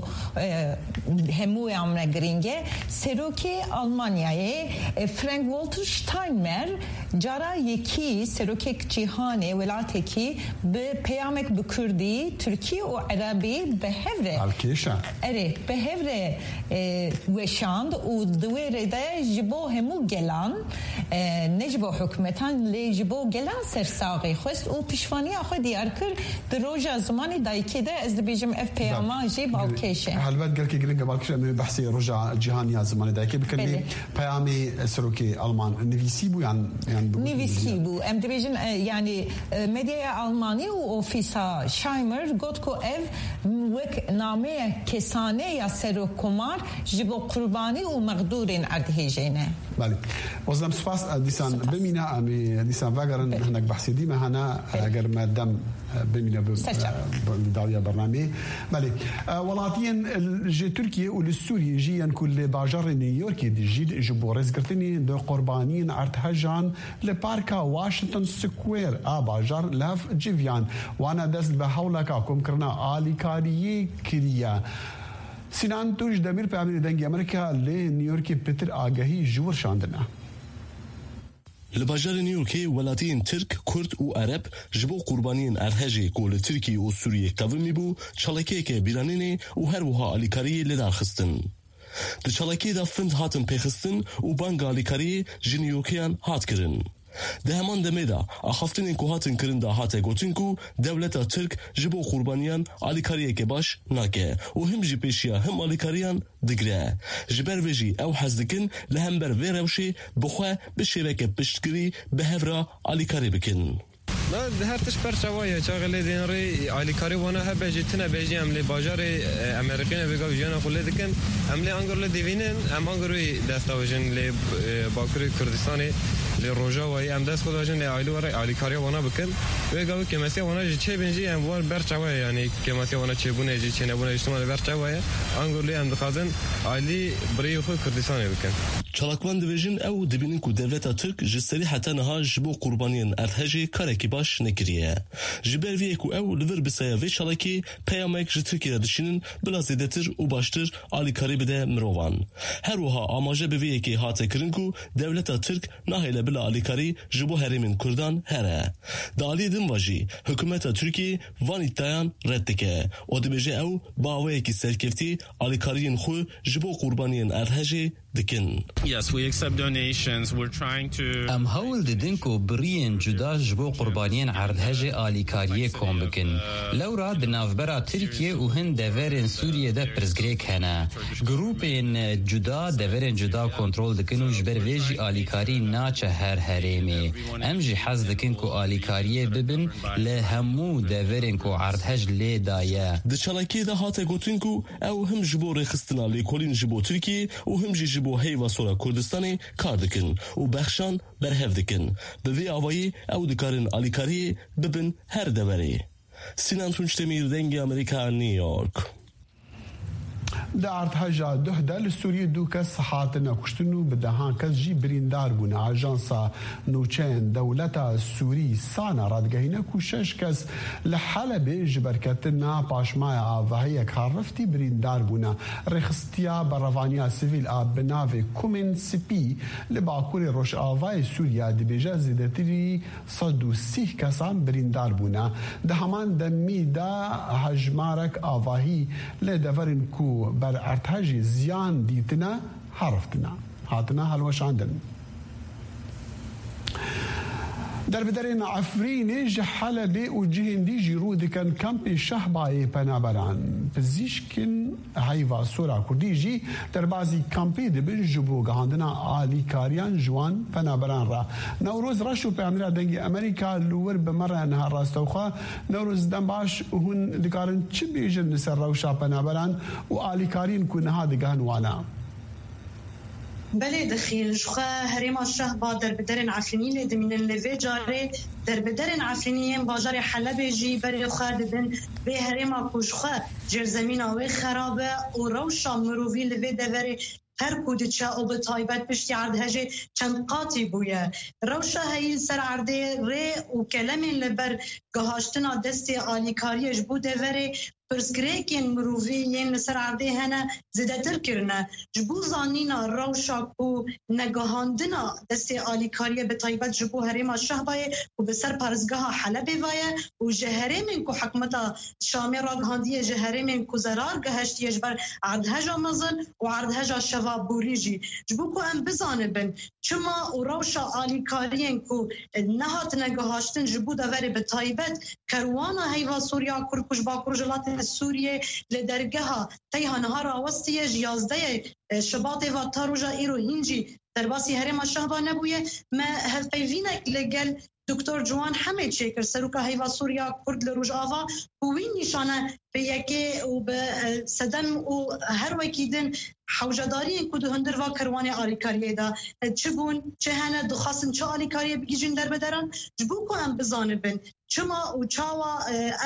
هموی امنا گرینگه سروکی آلمانیای فرانک والتر شتاینمر جارا یکی سروکی جهانی ولاتی که به پیامک بکردی ترکی و عربی به هفره الکیشان به هفره وشاند و دویره ده جبو همو گلان نجبو حکمتان لی جبو گلان سرساقی خوست و پیشوانی آخوی دیار کر در روژا زمانی دایکی ده از بیجم اف پیاما جی بالکیشه حلوت گل که گرینگ بالکیشه امی بحثی روژا جهانی زمانی دایکی بکنی پیامی سروکی آلمان نویسی بو نویسی بو ام بیجم یعنی مدیا آلمانی و اوفیسا شایمر گفت که وک نامه کسانه یا سروکمار جبو قربانی و مقدورین ادهیجینه. بله. وزم سپاس دیسان بمینه امی دیسان وگرن هنگ بحثی دیم هنا اگر مادام بمینه بداویا برنامه. بله. ولاتین ج ترکیه و سوریه جیان کل باجار نیویورکی دیجید جبو رزگرتنی دو قربانین ارتهجان لپارکا واشنطن سکویر باجار لاف جویان وانا دست به حولکا کم کرنا آلیکاریه کریا سینان توش دمیر پیامین دنگی امریکا لی نیویورکی پتر آگاهی جور شاندنا لباجار نیویورکی ولاتین ترک کرد و عرب جبو قربانین ارهجی کول ترکی و سوریه کاومی بو چالکی که بیرانینه و هر وها آلیکاری لدار خستن د چالکی دا فند هاتن پیخستن و بانگ آلیکاری جنیوکیان هات کرن ده همان دمه دا اخافتن که هاتن کرن دا هاته گوتن که دولت ترک جبو قربانیان آلیکاریه که باش ناکه و هم جی پیشیا هم آلیکاریان دگره جبر ویجی او حزدکن لهم بر وی روشی بخواه بشیوک پشتگری به هفرا آلیکاری بکن نه هر تش پرچوایه چاغلی دینری آلیکاری وانا ها بجتنا بجی عملی باجار امریکایی نبیگا ویژن خلی دکن عملی انگرل دیوینن ام انگروی دستاویجن لی باکوری کردستانی لی روجا وای ام دست خداجن لی آیلو ورای آلیکاری وانا بکن ویگاوی کمسی وانا جی چه بنجی ام وار برچوایه یعنی کمسی وانا چه بونه جی چه نبونه اجتماعی برچوایه انگرلی ام دخازن آیلی بری خود کردستانی بکن چالاکوان دبیجن او دبینن کو دولتا ترک جسری حتی نها جبو قربانین ارتهجی کارکی باش نکریه جبر وی کو او لور بسیا وی چالاکی پیامک ج ترکیه دشینن بلا زیدتر و باشتر آلیکاری بده مروان هر وها آماجه به وی کی هات کرنکو دولتا ترک نهیله بلا آلیکاری جبو هریمن کردان هره دالی دم واجی حکومت ترکی وانی تایان ردکه و دبیجه او باوی کی سرکفتی آلیکارین خو جبو قربانین ارتهجی دکن. Yes, we accept donations. We're trying to. هول ددنكو برين جدا جبو قربانين عرضهجي آليكاريه كوم بكن. لورا دنافبرا تركيا وهن دفرين سوريا دا برزغريك هنا. جروبين جدا دفرين جدا كنترول دكنو جبر ويجي آليكاري ناچه هر هريمي. امجي حز دكنكو آليكاريه ببن لهمو دفرين كو عرضهج لي دايا. دچالاكي دا هاته گوتنكو او هم جبو رخستنا ليكولين جبو تركيا وهم جبو هیوا سورا کردستانی کار دکن و بخشان برهف دکن به وی آوایی او دکارن آلیکاری ببن هر دوری. سینان تونچتمیر دنگ امریکا نیویورک. در ارتهاجا دهده لسوریه دو کس حاتنا کشتنو بدهان کس جی بریندار بونه آژانسا نوچین دولتا سوری سانا رادگهینه کوشش کس لحلب جبرکتنا پاشمای آوهی کارفتی بریندار بونه رخستیا بروانیا سیویل بناوی کومن سپی لباکور روش آوای سوریا دبیجه زیدتری 130 کسان بریندار بونه ده همان دمی دا هجمارک آواهی لدورن کو بر ارتهاجی زیان دیتنا حرفتنا هاتنا هلوش عندن در بدرین عفرین جحلبی و جهندی جیرو دکن کمپ شهبای پنابران پزیشکن هیوا سورا کردی جی در بعضی کمپی دبن جبو گهاندنا آلی کاریان جوان پنابران را نوروز رشو پیامرا دنگی امریکا لور بمره انها راستوخا نوروز دنباش هون دکارن چی بیجن نسر روشا پنابران و آلی کارین کنها دگهن وانا بله دخیل جخه هریم الشهبا در بدرن عفرینی لدمین اللوی جاره در بدرن عفرینی باجار حلب جی بری خاردن به هریم کشخه جر زمین آوی خرابه و روشا مرووی لوی دوری هر کودچه او به تایبت پشتی عردهجه چند قاطی بویه روشا هایی سر عرده ری و کلمین لبر گهاشتنا دستی آلیکاریش بوده وره پرسکریکین مروفیین لسر عرده هنه زیده تر کرنه جبو زانینا روشا کو نگهاندنا دستی آلیکاریه به تایبت جبو هریم شهبایه و به سر پرزگاه حلبی وایه و جهرمین کو حکمتا شامی را گهاندیه جهرمین کو زرار گهشتیش بر عردهجا مزن و عردهجا شواب بوریجی جبو کو ام بزانه بن چما و روشا آلیکاریین کو نهات نگهاشتن جبو دوری به تایبت کروانا هیوا سوریا کرکش با کرجلات سوریه لدرگاه تیها نهار آوستیه جیازده شباط و تاروجا ایرو هینجی در باسی هرم شهبا نبویه ما هفپیوینک لگل دکتر جوان همه چیکر سروکا هیوا سوریا کرد لروج آوا بوین نشانه به یکی و به صدم و هر وکیدن حوجداری کدو هندر و کروان آلیکاریه دا چه بون چه هنه دخواستن چه آلیکاریه بگیجین در بدرن جبو که هم بزانه بن چما و چاوا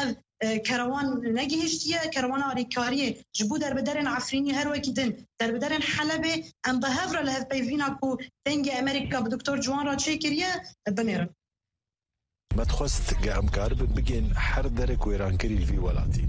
کروان نگهشتیه کروان آلیکاریه جبو در بدرن عفرینی هر وکیدن در بدرن حلبه ام به هفر لحف بیوینا کو دنگ امریکا به دکتر جوان را چه کریه بنیرن ما تخواست قام كارب بجين حر درك ويرانكري الفي ولاتي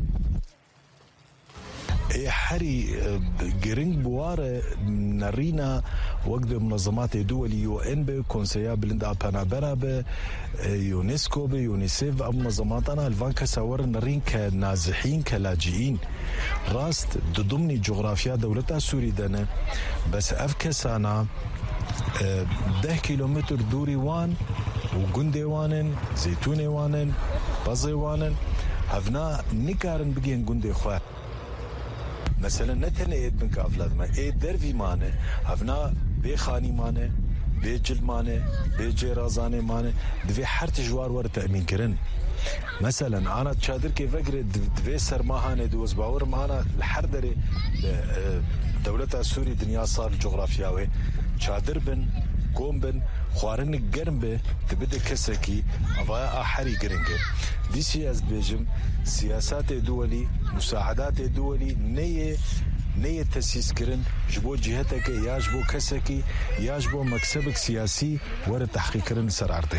حري جرينج بواره نرينا وقت منظمات دولي يو ان بي كونسيا بلندا بانابرا بي يونسكو بي يونيسيف ام منظماتنا الفانكا ساور نرين كنازحين كلاجئين راست ضمن جغرافيا دولتها سوري دنا بس افكسانا 10 كيلومتر دوري وان وجندي وانن زيتوني وانن بازي وانن هفنا نكارن بجين جندي خواه مثلا نتن ايد بنك افلاد ما ايد درفي مانه هفنا بخاني مانه بجل مانه بجرازانه مانه دوي حرت جوار ور تامين كرن مثلا انا تشادر كيف فكر دوي سرماهانه دوز باور معنا الحردري دولتها سوري دنيا صار جغرافياوي تشادر بن قوم بن خوارن گرم به تبدأ كسركي أفايا أحري جرينجر دي سياس بيجم سياسات دولي مساعدات دولي نية نه تأسیس کردن جبو جهت که یا جبو کسی که یا جبو مکسب سیاسی ور تحقیق کردن سر عرضه.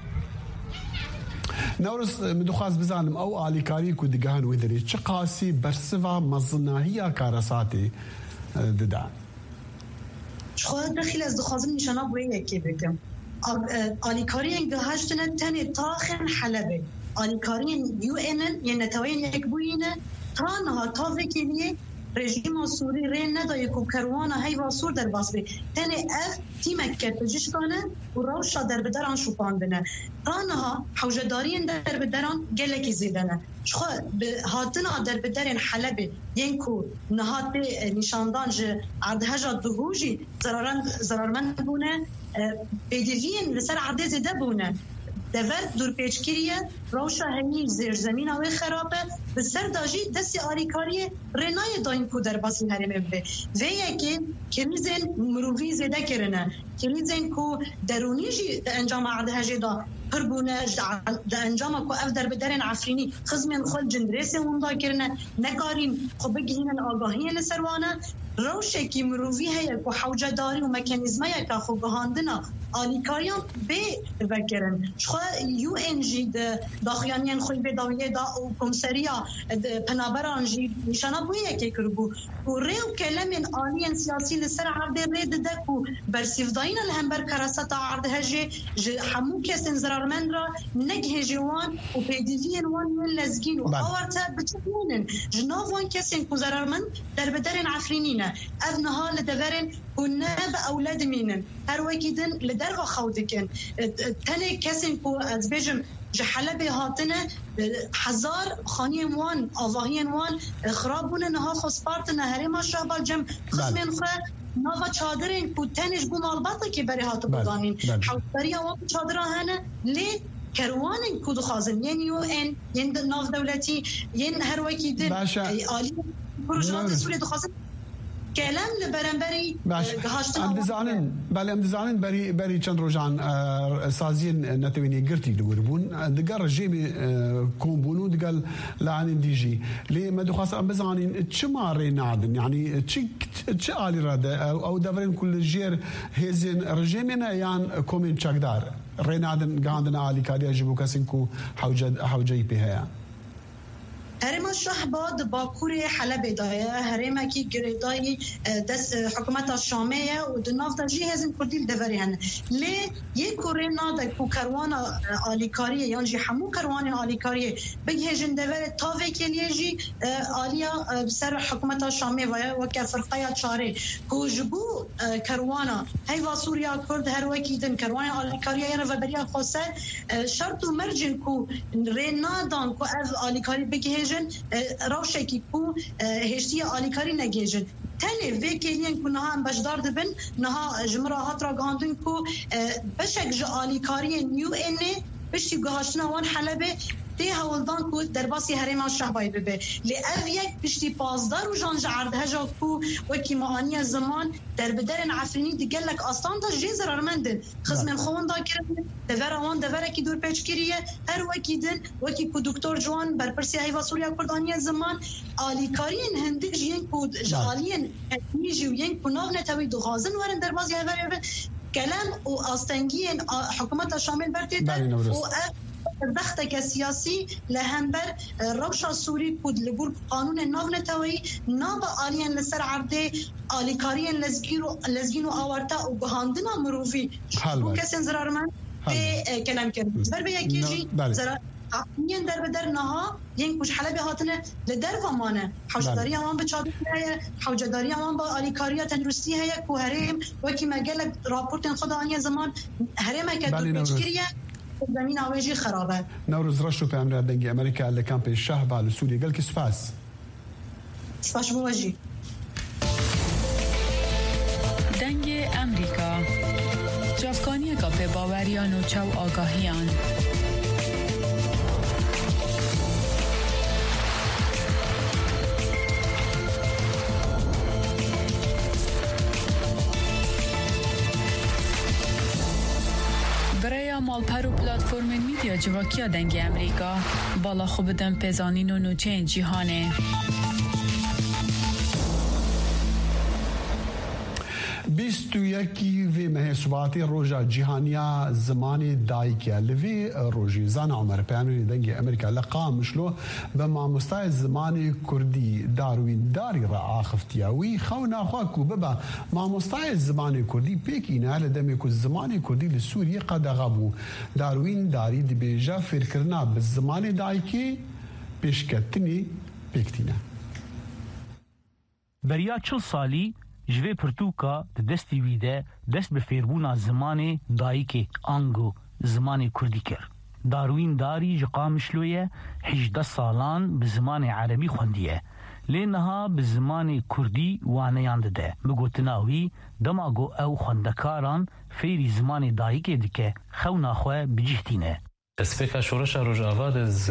نورس مدخواست بزنم او آلیکاری کو دگان ودری چه قاسی برسوا مزناهی کارساتی ددان. شخص داخل از دخوازم نشانه بویه که بگم. آلیکاری انگهاشتن تنی تاخن حلبه. آلیکاری UN یه نتوین یک بوینه تانها تافکیه رژیم سوری رین ندای کو کروانا هی واسور در باسبه تنی اف تیمک کرتجش کنه و روشا در بدران شوپاندنه تانها حوجدارین در بدران گلکی زیدنه شخو هاتنا در بدرین حلبه ینکو نهات نشاندان جه عردهجا دهوجی ضررمند بونه بیدیوین لسر عرده زیده بونه دفت دور پیچکیریه روشا همی زیر زمین آوه خرابه به سر داجی دستی آریکاریه رنای داین کو در باسی هرمه به ویه که کمیزن مروفی زیده کرنه کمیزن کو درونی جی انجام عرده هجی دا پربونه دا انجام کو اف در بدرین عفرینی خزمین خود جندریس وندا کرنه نکاریم خو بگیهن آگاهی لسروانه روشه که مروفی هیه کو حوجه داری و مکانیزمه که خو گهاندنا آلیکاریان به بکرن شخوا UN داخیانیان خوی بداویه دا و کمسریا پنابران جی نشانه بویه که کربو و ریو کلمین آلیان سیاسی لسر عرده رید دکو برسیفداین الهمبر کراسات عرده هجی همو کسین زرارمند را نگه جوان و پیدیوین وان لزگین و آورتا بچونن جناوان کسین که زرارمند در بدرین عفرینینه ابنها لدورن و ناب اولاد مینن هر وکیدن لدرغا خودکن تنه کسین که از بیجم جحلبه هاتنه هزار خانی وان آواهی وان خرابونه نها خسپارت نهری ما شابال جم خزمین خواه نوا چادرین که تنش بو مالباتا که بری هاتو بدانین حوضبری آوان چادر هنه لی کروانین که دخوازن ین UN ین ناف دولتی ین هر وکیدن آلی پروژات سوری دخوازن کلام لبرانبری امدزانن بله امدزانن بری چند روزان سازین نتوینی گرتی دوربون دگر رژیم کمبونو دگر لعن دیجی لی مدخواست امدزانن چه ماری نادن یعنی چه آلی راده او دورین کل جیر هزین رژیمنا یان کومین چقدر رینادن گاندن آلی کاری اجبو کسین کو حوجی بهیا هرما شهباد باکور حلب دایه هرما کی گریدای دست حکومت شامیه و دناف دا جی هزین کردیل دوریهن لی یک کوره ناده کو کروانا آلیکاریه یعنی جی همو کروان آلیکاریه بگه هجن دوره تاوه کلیه جی آلیا سر حکومت شامیه و که فرقای چاره کو جبو کروانا هیوا سوریا کرد هر وکیدن کروان آلیکاریه یعنی و بریا خواسته شرط و مرجن کو رینادان کو از آلیکاری بگه روشه کی کو هشتی آلیکاری نگیجن تنه وکیلین کو نها بشدار دبن نها جمراهات را گاندن کو بشک ج آلیکاری UN بشی گهاشنا وان حلبه تی هولدان کو درباسی هرما شهبای ببه لی اف یک پشتی پازدار و جان جعرد هجا کو وکی معانی زمان در بدرن عفرینی دیگلک آستان دا جی زرارمندن خزمن خوان دا کرد دور آوان دوره کی دور پیچ کریه هر وکی دن وکی کو دکتر جوان برپرسی هیوا سوریا کردانی زمان آلیکارین هندیج ین کو جالین نیجی و ین کو ناو نتوی دو غازن ورن دربازی هیوا کلام و آستنگین حکومت شامل برتیدن و دخته سیاسی لهمبر روشا سوری کود لگور قانون ناو نتوی ناب آلیان لسر عرده آلیکاریان لزگین و آورتا و گهاندنا مروفی و کسین زرار من به کلام کرد بر به یکی جی زرار ین در بدر نها ین کش حلبی هاتنه لدر ومانه حوجداری همان به چادر هیا حوجداری همان با آلیکاریا تندرستی هیا کو هرم وکی مگل راپورت خود آنی زمان هرم که دو پیچگیریه زمین آویجی خرابه نوروز رشتو په امر دنګ امریکا له کمپ شهب على سوريا قال كسفاس سپاس بوجي دنگ امریکا جافکانی کاپ باوریان و چو آگاهیان مالپر و پلاتفورم میدیا جواکیا دنگ امریکا بالا خوب دم پزانین و نوچه جیهانه 21 في مهسوباتي روجا جهانيا زماني دايكيا لفي روجي زانا عمر بيانو دنجي أمريكا لقا مشلو بما مستعد زماني كردي داروين داري رعا خفتياوي خونا خواكو ببا ما مستعد زماني كردي بيكينا لدميكو زماني كردي لسوريا قد غابو داروين داري دي بيجا فيركرنا بالزماني دايكي بيشكتني بيكتينا بریا 40 سالی جوی پرتوکا دستی ویده دست به فیربونا زمان دایک آنگو زمان کردی کر داروین داری جقامشلویه 18 سالان به زمان عربی خوندیه لینها به زمان کردی وانیانده ده بگوتناوی دماغو او خوندکاران فیری زمان دایک دیکه خوناخوه بجهتینه اسفيكا شورشا روجافاد از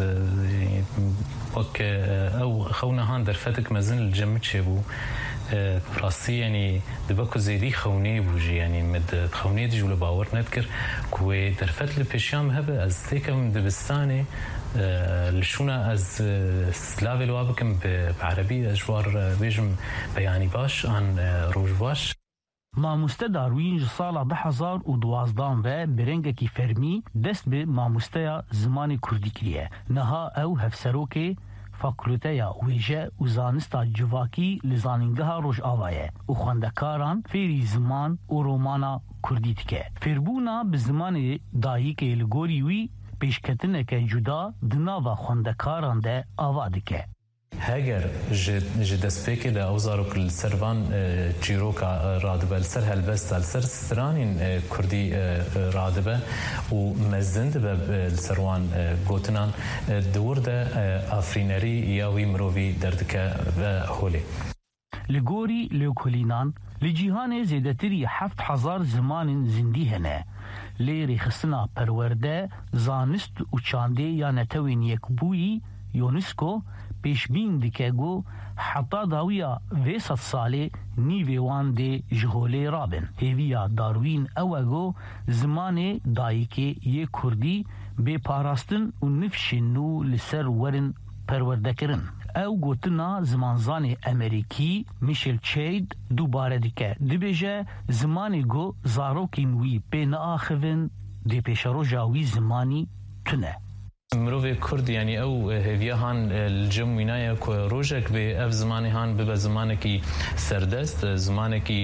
وك او خونا هان درفتك مزن الجمد شبو راسي يعني دبكو زيدي خوني بوجي يعني مد خوني دي جول باور نذكر كوي درفت لبيشام هبه از تيكم دبستاني لشونا از سلافي لوابكم بعربي اجوار بيجم بياني باش عن روج باش ماموسته داروین سال 2012 و برنگکی فرمی دست به ماموسته زمان کردی کریه نها او هفسروک فاکولته ویژه و زانستا جواکی لزانینگه روش آوایه و خوندکاران فیری زمان و رومانا کردی تکه فربونا به زمان دایی که لگوری وی پیشکتنه که جدا دناوا خوندکاران ده آواده که هاجر جد سبيكي دا أوزارك السربان جيروكا رادبة السر هالبست السر سترانين كردي رادبة ومزند بالسروان قوتنان دور دا أفرينري ياوي مروفي دردكا هولي لغوري لوكولينان لجيهان زيدتري 7000 زمان زندي هنا ليري خصنا پرورده زانست و چانده یا نتوين يكبوي يونسكو پیشبین دیکه گو حتی داویا 200 ساله نیوی وان ده جهوله رابن هیویا داروین اوگو زمان دایکه یه کردی به پاراستن و نفشنو لسر ورن پرورده کرن او گوتنا زمانزان امریکی میشل چید دوباره دیکه دبیجه زمانی گو زاروکین وی به ناخوین دی پیشارو جاوی زمانی تونه مروفي كرد يعني او هفيهان الجم وينايا كو روجك باف زماني هان ببا زمانكي سردست زمانكي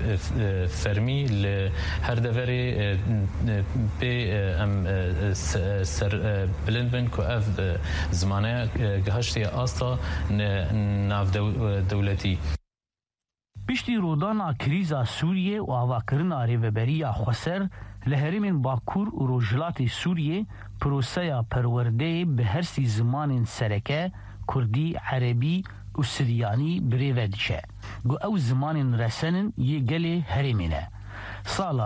فرمي لهر دفري بي ام سر بلندبن كو اف زمانيا جهشتي استا ناف دولتي پشتی رودانا کریزا سوریه و آواکرنا ریوبریا خسر لهرمین باکور و روجلات سوریه پروسه پرورده به هر سی زمان سرکه کردی عربی و سریانی بریودشه گو او زمان رسنن یه گله هرمینه سال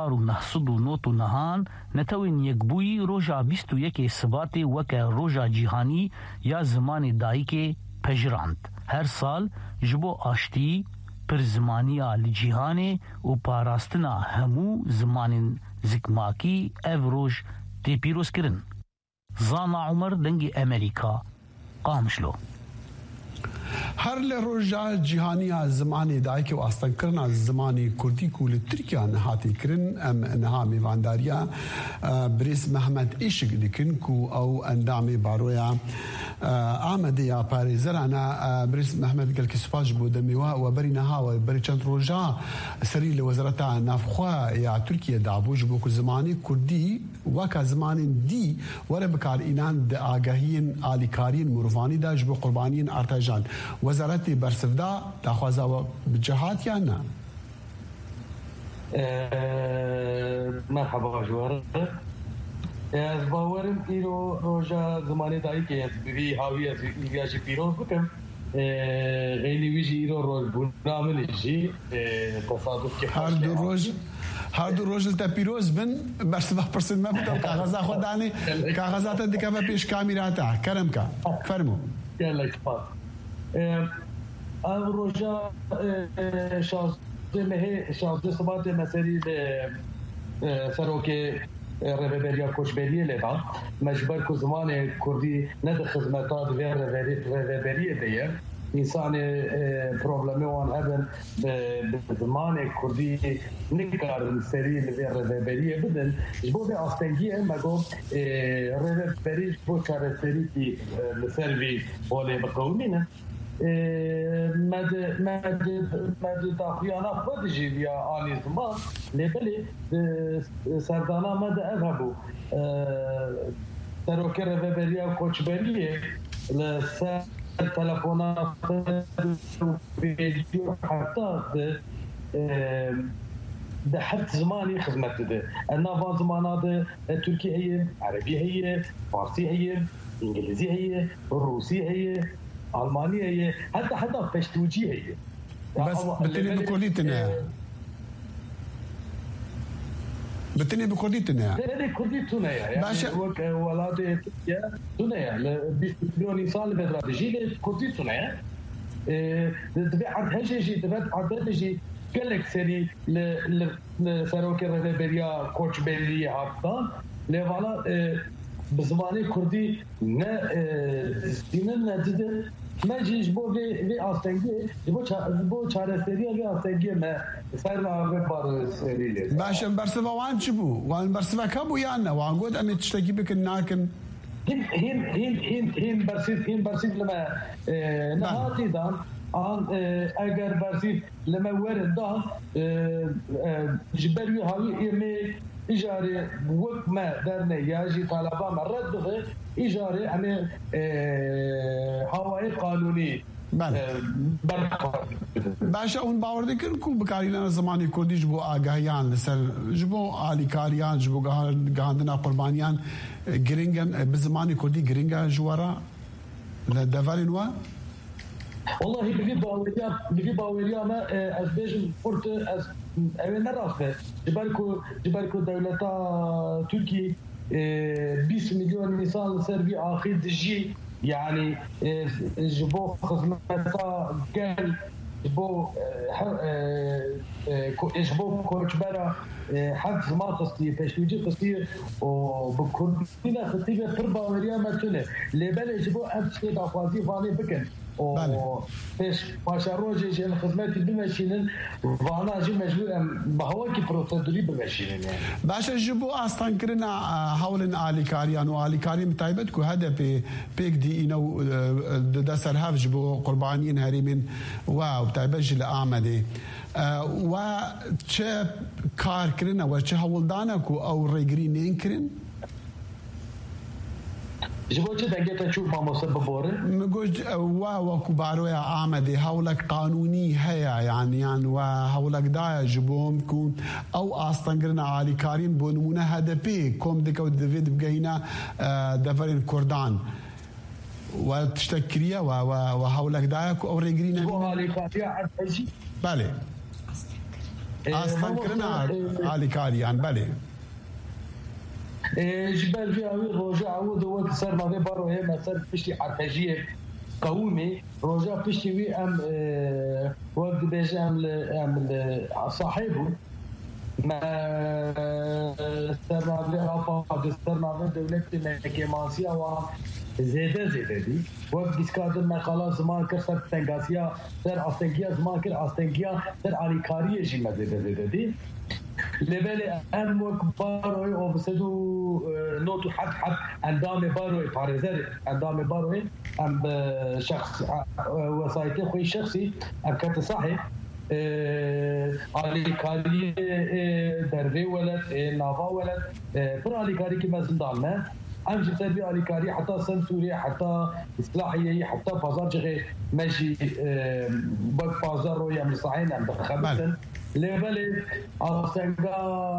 1999 نتوین یکبوی روژا 21 سبات وکه روژا جیهانی یا زمان دایک پجراند هر سال جبو آشتی پر زمانیا لجیهانه و پاراستنا همو زمان زکماکی اوروش دی پیروز کرن زانا عمر دنگی امریکا قامشلو هر لروجا جهاني زماني دايك واستن كرنا زماني كردي كول تركيا نهاتي كرن ام انها ميوانداريا بريس محمد ايشق دكنكو او اندامي بارويا عمديا باريزر انا بريس محمد قال كسباج بودميوا وبرينها وبري چند روجا سري لوزارتا نافخوا يا تركيا دابوج بوكو زماني كردي وكا زمان دي ولا بكار اينان اگاهين اليكارين مروفاني داج بو قربانيين ارتجان وزارتي برسفدا تاخذها بجهات يا نا مرحبا جوار از باورم پیرو روزا زمانی دایی که بی هاوی از ایجاد پیرو بکن غیلی ویجی رو روز بنامه نجی تصادف که هر دو روز تا پیروز بن بس با پرسید ما بودم کاغذ خودانی کاغذات دیگه و پیش کامیراتا کرم کا فرمو یلا سپاس روزا شازده سبات مسئله سروکه رهبری کوچبری لبا مجبور کو زمان کردی ند خدمات و رهبری دیه انسان بروبلمي وان هبن بزمان كردي نكار سري الريفيريه بدل جبو في استنجيه ما جو ريفيري بو شار سري في السيرفي ولا بقومنا مد داخليانا فدجي يا اني زمان لبلي سردانا مد اذهبوا تروكر ريفيريه كوتشبريه لسه التلفونات فيديو حتى ده حتى زماني خدمت ده النافان زمانات تركي هي عربي هي فارسي هي انجليزي هي روسي هي الماني هي حتى بشتوجي هي بس بالتالي بكليتنا بالتالي بكرديتنا لا كرديتنا يعني ولاد تونيا 20 مليون انسان بدراتيجي كرديتنا دفع عرض هجي دفع عرض هجي قالك سري لسروك الريبيريا كوتش بيلي هابطان لفالا بزماني كردي نا ديننا دد ما جيش بو في استنجي بو چاره سري في استنجي ما سرنا ببار سري باش برسفا وان شبو وان برسفا كابو يانا وان قد امي تشتكي بك الناكن هين برسيف لما نهاتي دان اگر برسيف لما ورد دان جبري هاوي امي اجاري وقت ما درنا ياجي طلبه مرد بغير اجاري يعني هواي قانوني باشا اون باور دکن کو بکارینا زمانی کردی جبو آگاهیان لسر جبو آلیکاریان جبو گاندنا قربانیان گرینگن بزمانی کردی گرینگا جوارا لدفالین وا والله بيجي باوريا ما از بيجن فرت از اول نرافه جبالكو دولتا تركي 20 مليون انسان سربي اخر دجي يعني جبو خدمتا قال جبو كوتشبرا حد ما قصدي فشوجي قصدي وبكردنا خطيبه فربا وريا ما تله لبل جبو امشي دافازي فاني بكن و فيش باشا روجي جن خدمتي بمشينن وانا جي مجبور بهواكي بروسيدوري بمشينن يعني باشا جبو اصلا كرنا حول اليكاريان واليكاري متايبتكو هذا بيك دي انو دسر هاف جبو قربانين هريمين واو تايبج لآمدي و چه کار کرنا و چه هولدانا کو او ریگری نین کرن جبو چه دنگتا چوب ما مسبب بوره مگوج و كبارويا عامدي هولك قانوني هيا يعني و هولك دايا جبوم كون او اصلا عالي كارين بونمونه هدفي كوم ديكو ديفيد بقينا دفرين كردان وتشتكريا وهولك دايا او ريغرينا عالي كاريا عدجي بالي اصلا عالي كاريان بالي جبال فيها روجا عود وقت صار ما في بارو هي مثلا بشتي عرفجيه قومي روجا بشتي وي ام وقت بيجي ام صاحبه ما صار ما في افا صار ما في دولة كيمانسيا و زيادة دي وقت بيسكاد ما خلاص زمان كر صار تنغاسيا صار استنجيا زمان كر استنجيا صار علي كاريه جي ما زيادة دي لبل ام باروي او بسدو نوتو حد اندام باروي بارزر اندام باروي ام شخص وسايتي خوي شخصي ام كنت صاحب علي كاري دربي ولد نافا ولد پر علي كاري كي مزندان ما ام جبت بي علي كاري حتى سنسوري حتى اصلاحيه حتى بازار جغي ماشي بك بازار رويا مصاعين ام دخلت لبل استنگا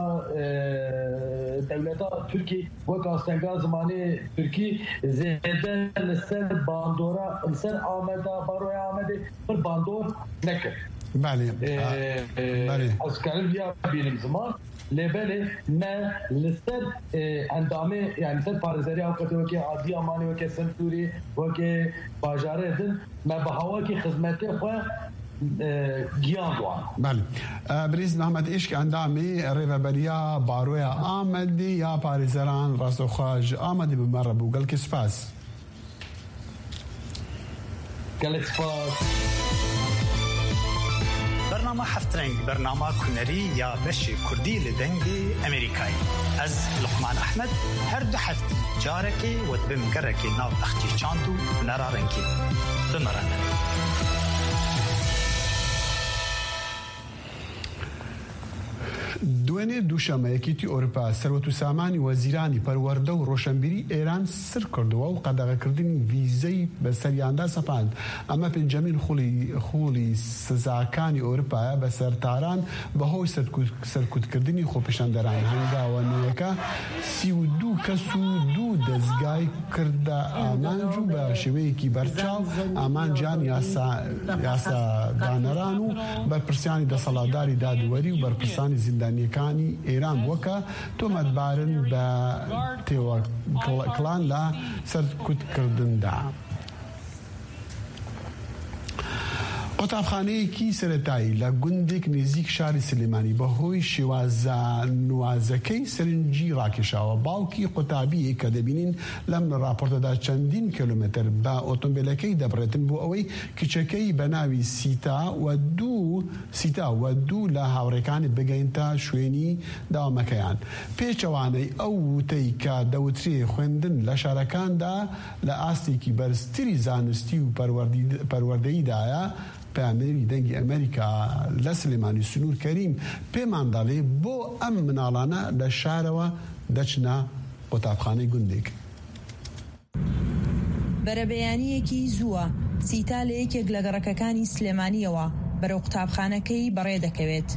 دولتا تركي وك استنگا زمانه تركي زيادة لسر باندورا لسر آمده باروي آمده پر باندور نكر بالي اسكارل بيا بينم زمان لبل ما لسر اندامه يعني سر پارزريا وقت وكي عادي اماني وكي سنتوري وكي باجاره دن ما بهواكي خدمته خو بله بریز محمد عشق اندامی ریوبریا بارویا آمدی یا پاریزران راستو خواج آمدی بمره بوگل که سپاس گەلێک سپاس. برنامه هفت رنگ برنامه کنری یا بشی کردی لدنگی امریکایی از لقمان احمد هر دو هفتی جارکی و بمگرکی ناو اختی چاندو نرا رنگی بمرانه. دوێنێ دووشەمەیەکێتی ئەوروپا سەرۆت و سامانی وەزیرانی پەروەردە و ڕۆشنبیری ئێران سر کردووە و قەدەغەکردنی ویزەی بەسەریاندا سەپاند. ئەمە پێنجەمین خوڵی سزاکانی ئەوروپایە بە سەرتاران بەهۆی سەرکوتکردنی خۆپیشاندەران. هەنگاوە نوێیەکە 32 کەس و 2 دەستگای کردە ئامانج و بە شێوەیەکی بەرچاو ئامانجیان یاسادانەران و بەرپرسیانی دەسەڵاتداری دادوەری و بەرپرسانی زیندانیەکانی ئێران وەکە تۆمەتبارن بە تێوەکڵان لە سەرکوتکردندا. قوتابخانەیەکی سەرەتایی لە گوندێک نزیک شاری سلێمانی بەهۆی شێوازە نوازەکەی سەرنجی ڕاکێشاوە. باوکی قوتابیەک کە دەبینین لەم راپۆرتەدا چەندین کیلومتر بە ئۆتۆمبیلەکەی دەبڕێتن بۆ ئەوەی کچەکەی بە ناوی سیتا و دوو لە هاوڕێکانی بگەینتە شوێنی داوامەکەیان. پێچەوانەی ئەو وتەی کە دەوترێ خوێندن لە شارەکاندا لە ئاستێکی بەرزتری زانستی و پەروەردەییدایە. پامێری دەنگی ئەمریکا لە سلێمانی سنوور کەریم پێمان دەڵێ بۆ ئەم مناڵانە لە شارەوە دەچنە قوتابخانەی گوندێک. بەرەبەیانیەکی زووە سیتا لە یەکێک لە گەڕەکەکانی سلێمانیەوە بەرەو قوتابخانەکەی بەڕێ دەکەوێت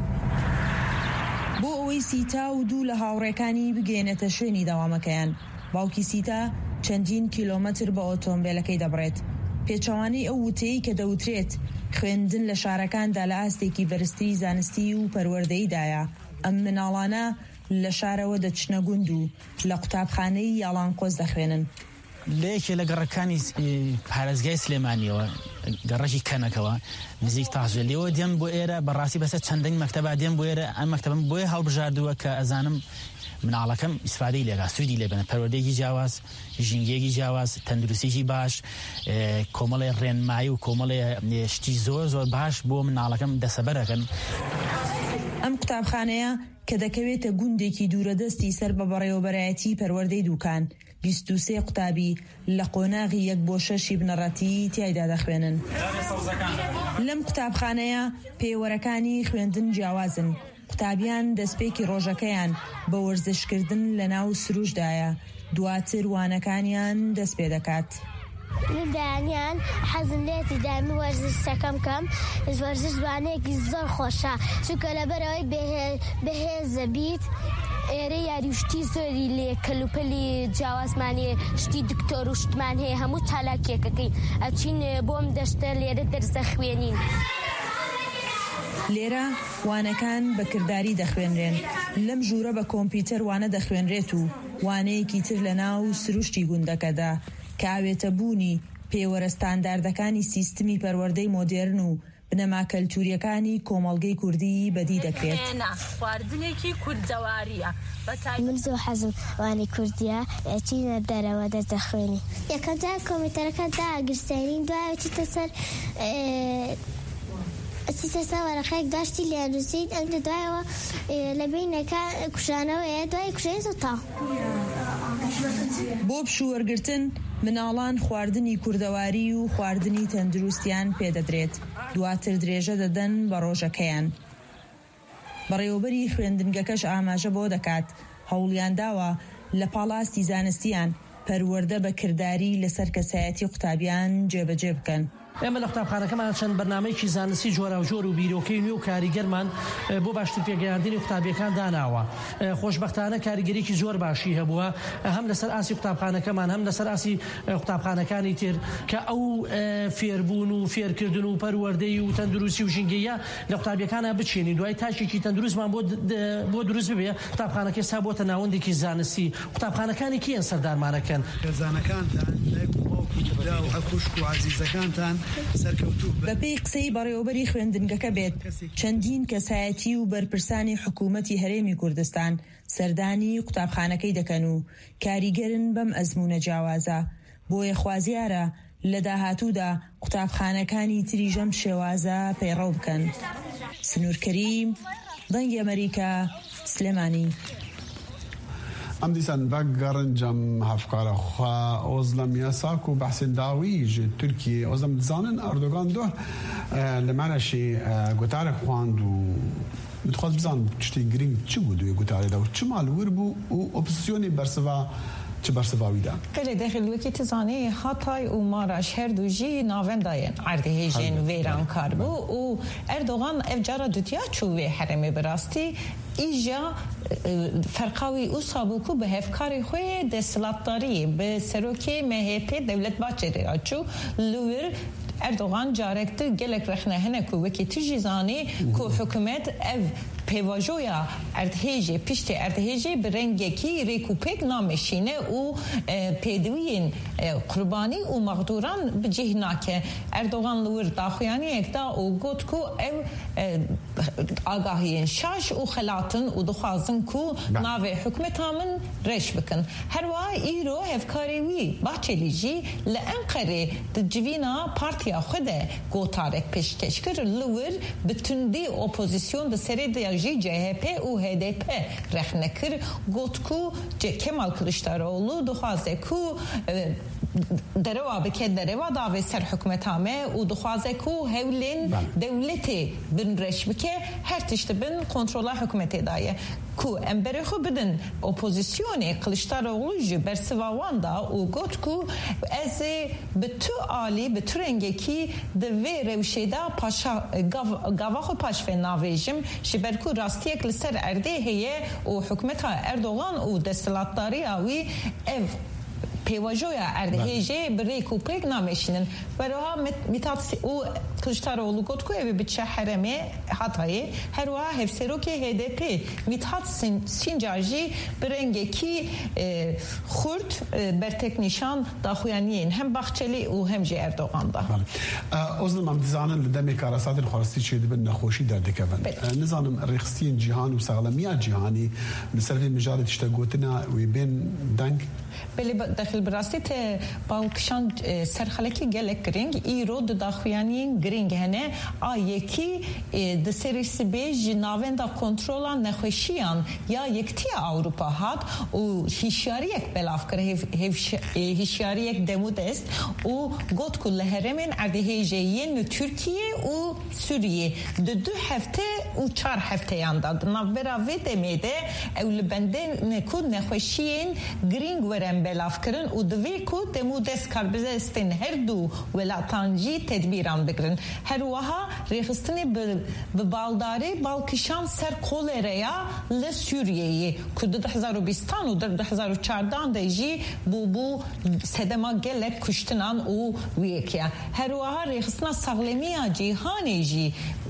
بۆ ئەوەی سیتا و دوو لە هاوڕێکانی بگەێنێتە شوێنی داوامەکەیان. باوکی سیتا چەندین کیلۆمەتر بە ئۆتۆمبیلەکەی دەبڕێت. پێچەوانەی ئەو وتەیە کە دەوترێت خوێندن لە شارەکاندا لە ئاستێکی بەرزتری زانستی و پەروەردەییدایە. ئەم مناڵانە لە شارەوە دەچنە گوند و لە قوتابخانەی یاڵانکۆز دەخوێنن. لە یەکێ لە گەڕەکانی پارێزگای سلێمانیەوە گەڕەشی کەنەکەوە نزیک تاژێ لێەوە دێم بۆ ئێرە بەڕاستی بەسەر چەندەنگ مەکتەبا دێم بۆ ئێرە. ئەم مەکتەبم بۆیە هەڵبژاردووە کە ئەزانم مناڵەکەم ئیسفادەی لێگا سوودی لێبنە پەروەردەیەکی جیاواز، ژینگەیەکی جیاواز، تەندروستیی باش، کۆمەڵی ڕێنمایی و کۆمەڵی شتی زۆر باش بۆ مناڵەکەم دەسەبەرەکەن. ئەم قوتابخانەیە کە دەکەوێتە گوندێکی دوورەدەستی سەر بە بەڕێوەبەرایەتی پەروەردەی دووکان 23 قوتابی لە قۆناغی 1 بۆ 6 بنەڕەتی تیایدا دەخوێنن. لەم قوتابخانەیە پێوەرەکانی خوێندن جیاوازن. قوتابیان دەستپێکی ڕۆژەکەیان بە وەرزشکردن لە ناو سروشدایە، دواتر وانەکانیان دەست پێ دەکات. دانیان حەزم لێتی دامی وەرزش سەکەم کەم وەرزش وانەیەکی زۆر خۆشە چونکە لەبەرەوەی بەهێزە بیت ئێرە یاریشتی زۆری لێ کەلوپەلی جیاوازمانی شتی دکتۆر و شتمان هەیە هەموو چالاکێکەکەی ئەچین بۆم دەشتە لێرە دەرزە خوێنین. لێرە وانەکان بەکرداری دەخوێنرێن. لەم ژوورە بە کۆمپیوتەر وانە دەخوێنرێت و وانەیەکی تر لە ناو سروشتی گوندەکەدا کە ئاوێتە بوونی پێوەرە ستانداردەکانی سیستمی پەروەردەی مۆدێرن و بنەما کەلتوریەکانی کۆمەڵگەی کوردی بەدی دەکرێت. خواردنێکی کوردجەواریە من زۆر حەزم وانی کوردیە چینە دەرەوە دەخوێنی. یەکەم جار کۆمپیوتەرەکە داگرسێنین دوایەوەچیتە سەر وەرەقەیەک داشتی لێنووسین ئەم دوایەوە لە بینەکە کوشانەوەیە دوای کوشەی زۆتا. بۆ پشووەرگرتن مناڵان خواردنی کوردەواری و خواردنی تەندروستیان پێدەدرێت. دواتر درێژە دەدەن بە ڕۆژەکەیان. بەڕێوەبەری خوێندنگەکەش ئاماژە بۆ دەکات هەوڵیان داوە لە پاڵاستی زانستیان پەروەردە بە کردداری لەسەر کەسایەتی قوتابیان جێبەجێ بکەن. ئێمە لە قوتابخانەکەمان چەند بەرنامەیەکی زانستی جۆرا و جۆر و بیرۆکەی نوێ و کاریگەرمان بۆ باشتر پێگەیاندنی قوتابیەکان داناوە. خۆشبەختانە کاریگەریکی زۆر باشی هەبووە هەم لەسەر ئاسی قوتابخانەکەمان هەم لەسەر ئاسی قوتابخانەکانی تر کە ئەو فێربوون و فێرکردن و پەروەردەی و تەندروستی و ژینگەیە لە قوتابیەکانە بچێنی. دوای تاکێکی تەندروستمان بۆ دروست ببێ قوتابخانەکەی سا بۆتە ناوەندێکی زانستی. قوتابخانەکانی کیان سەردارمانەکەن؟ خێزانەکانتان خوشک و عزیزەکانتان بەپێی قسەی بەڕێوەبەری خوێندنگەکە بێت چەندین کەسایەتی و بەرپرسانی حکوومەتی هەرێمی کوردستان سەردانی قوتابخانەکەی دەکەن و کاریگەرن بەم ئەزمونە جیاوازە. بۆیە خوازیارە لە داهاتوودا قوتابخانەکانی تریژەم شێوازە پەیڕەو بکەن. سنوور کەریم، دەنگی ئەمریکا، سلێمانی. ام دیسان وگرن جم هفکار خوا اوزلم یاساک و بحث داوی ج ترکیه اوزلم زانن اردوغان دو لمعنشی گوتار خواند و متخواست بزن چتی گرینگ چی بود و گوتار داو چه مالور بو و اپوزیسیونی برسوا چه برسواوی دا؟ بله داخل وکی تزانی هاتای و ماراش هر دو جی ناونداین اردهیجین ویران کار بو و اردوغان افجارا دوتیا چوی حرمه براستی ایجا فرقاوی او سابقو به هفکاری خوی دستلاتداری به سروکی مهپ دولت باچری آچو لور اردوغان جارکت گلک رخنه هنکو وکی تجیزانی کو حکومت اف پیواجویا اردهیجی پشت اردهیجی برنگکی ریکوپک نامشینه و پیدوین قربانی و مغدوران بجهناکه اردوغان لور داخویانی اکدا و گوت کو او آگاهین شاش و خلاتن و دخوازن کو ناوه حکمت همن رش بکن هر وای ایرو هفکاریوی باچلیجی لانقره دجوینا پارتیا خوده گوتارک پشکش کر لور بتندی اپوزیسیون ده سری جی CHP و HDP رخنه کر گوت کو کمال کلشداروğlu دخوازه کو دروا بکه دروا داوی سر حکومت همه و دخوازه کو هولین دولتی بن رش بکه هر تشت بن کنترل حکومت دایه کو امبره خو بدن اپوزیسیونی کلشداروğlu جی برسوان دا و گوت کو از بتو عالی بتو رنگکی دوی روشیدا پاشا گاواخو پاشفه ناویجم شبرکو راستیک لسر ارده هیه و حکومت اردوغان و دستلاتداری آوی اف پیواجویا اردهیجی بریکو پیک نامشینن برها میتاسی او کلشداروğlu گوت کو evi بچه حرمه hatayı herwa hevseroki HDP mithat sincarji برنگکی خورد برتک نشان داخویانیین هم بخچلی و هم جی اردوغان دا اوزنم هم دیزانن لدمی کاراسات الخواستی چه دبن نخوشی در دکون نزانم رخصتین جهان و سغلمیات جهانی لسرفی مجارد اشتاقوتنا ویبین دنگ بله داخل براستی ته باوکشان سرخلکی گلک گرینگ ایرو داخویانیین گرینگ هنه آیکی د سریسی بیج ناوندا کنترولا نخوشیان یا یکتی Avrupa hat و هشیاریک بلاف کره هشیاریک دمود است و گوت کل هرمن اردهیجین ترکیه و سوریه دو هفته و 4 هفته یانداد نوبرا و دمیده اول بنده نکود نخوشیین گرینگ ورن بلاف کرن و دوی کود دمود است کربزستین هر دو ولاتانجی تدبیران بگرن هر وها ریخستنی به بالداری بالکشان سر کولریا لسوریه کود 2020 و 2014 دیجی بو سدما گلک کشتنان و ویکیا هر وها ریخستنا سغلمیه جهانی جی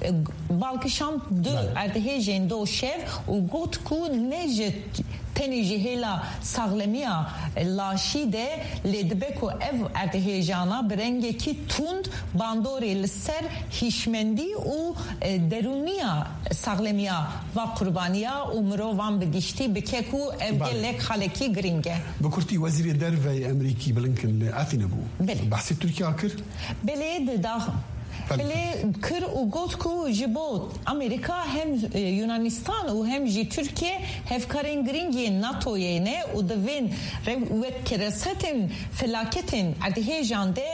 بالکشان دو اردهیجین دو شف و گوت کو نجت تنیجی هلا سغلمیه لاشی ده لدبکو اف اردهیجانا برنگه کی توند باندوری لسر هیشمندی و درونیا سغلمیه و قربانیا و مروان بگشتی بککو اف گلک خالکی گرینگه بکرتی وزیر دروی امریکی بلنکن لأثینه بو بحثی ترکیه کر؟ بله داخل بله کر و گوت کو جبوت امریکا هم یونانستان و هم جی ترکیه هفکارین گرینگی ناتو یینه و دوین روت کرستن فلاکتن ادهیجان ده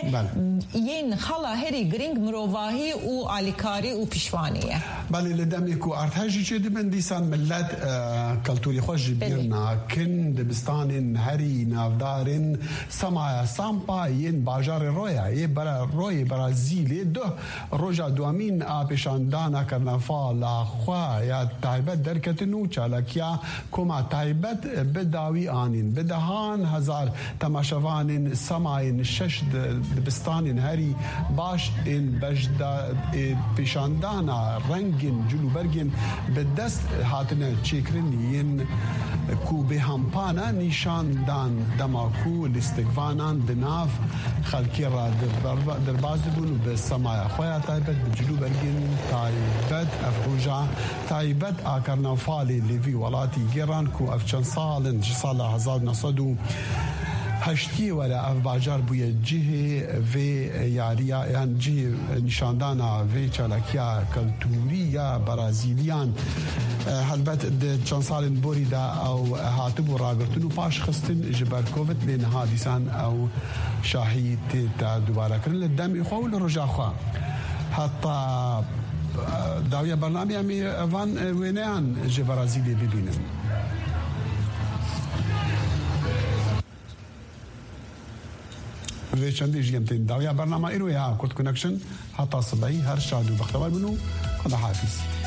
ین خلا هری گرینگ مروواهی و آلیکاری و پیشوانیه بله لدمی کو ارتهاجی چه دبن دیسان ملت کلتوری خوش بیرنا کن دبستانین هری نافدارین سمایا سامپا ین باجار رویا یه برا روی برازیلی دو روجا دوامین آپشاندانا کرنفال خوا یا تایبت درکتنو چالکیا کما تایبت بداوی آنین بدهان هزار تماشوانین سماین شش دبستانین هری باش این بجدا پیشاندانا رنگین جلوبرگین بدست هاتنه چیکرین کو به همپانا نشان دان دماکو لاستقوانان دناف خلکی را در بازبون به سمایا خویا تایبت بجلو برگین تایبت افروجا تایبت آکرنا فالی لیوی ولاتی گیران کو افچن سال 1900 هشتی ولا اف باجار بوی جهه و یاریا یان جهه نشاندانا و چالکیا کلتوری یا برازیلیان هلبت د چند سال بوری دا او هاتبو راگرتن و پاش خستن جبر کووید بین حادثان او شاهی تا دوباره کرن لدم خو ول رجا خو حتی داویا برنامه امی وان وینان ج برازیلی ببینن و چندی جیم تین داویا برنامه ایرو یا کورت کنکشن حتی صبحی هر شادو بختوار بنو خدا حافظ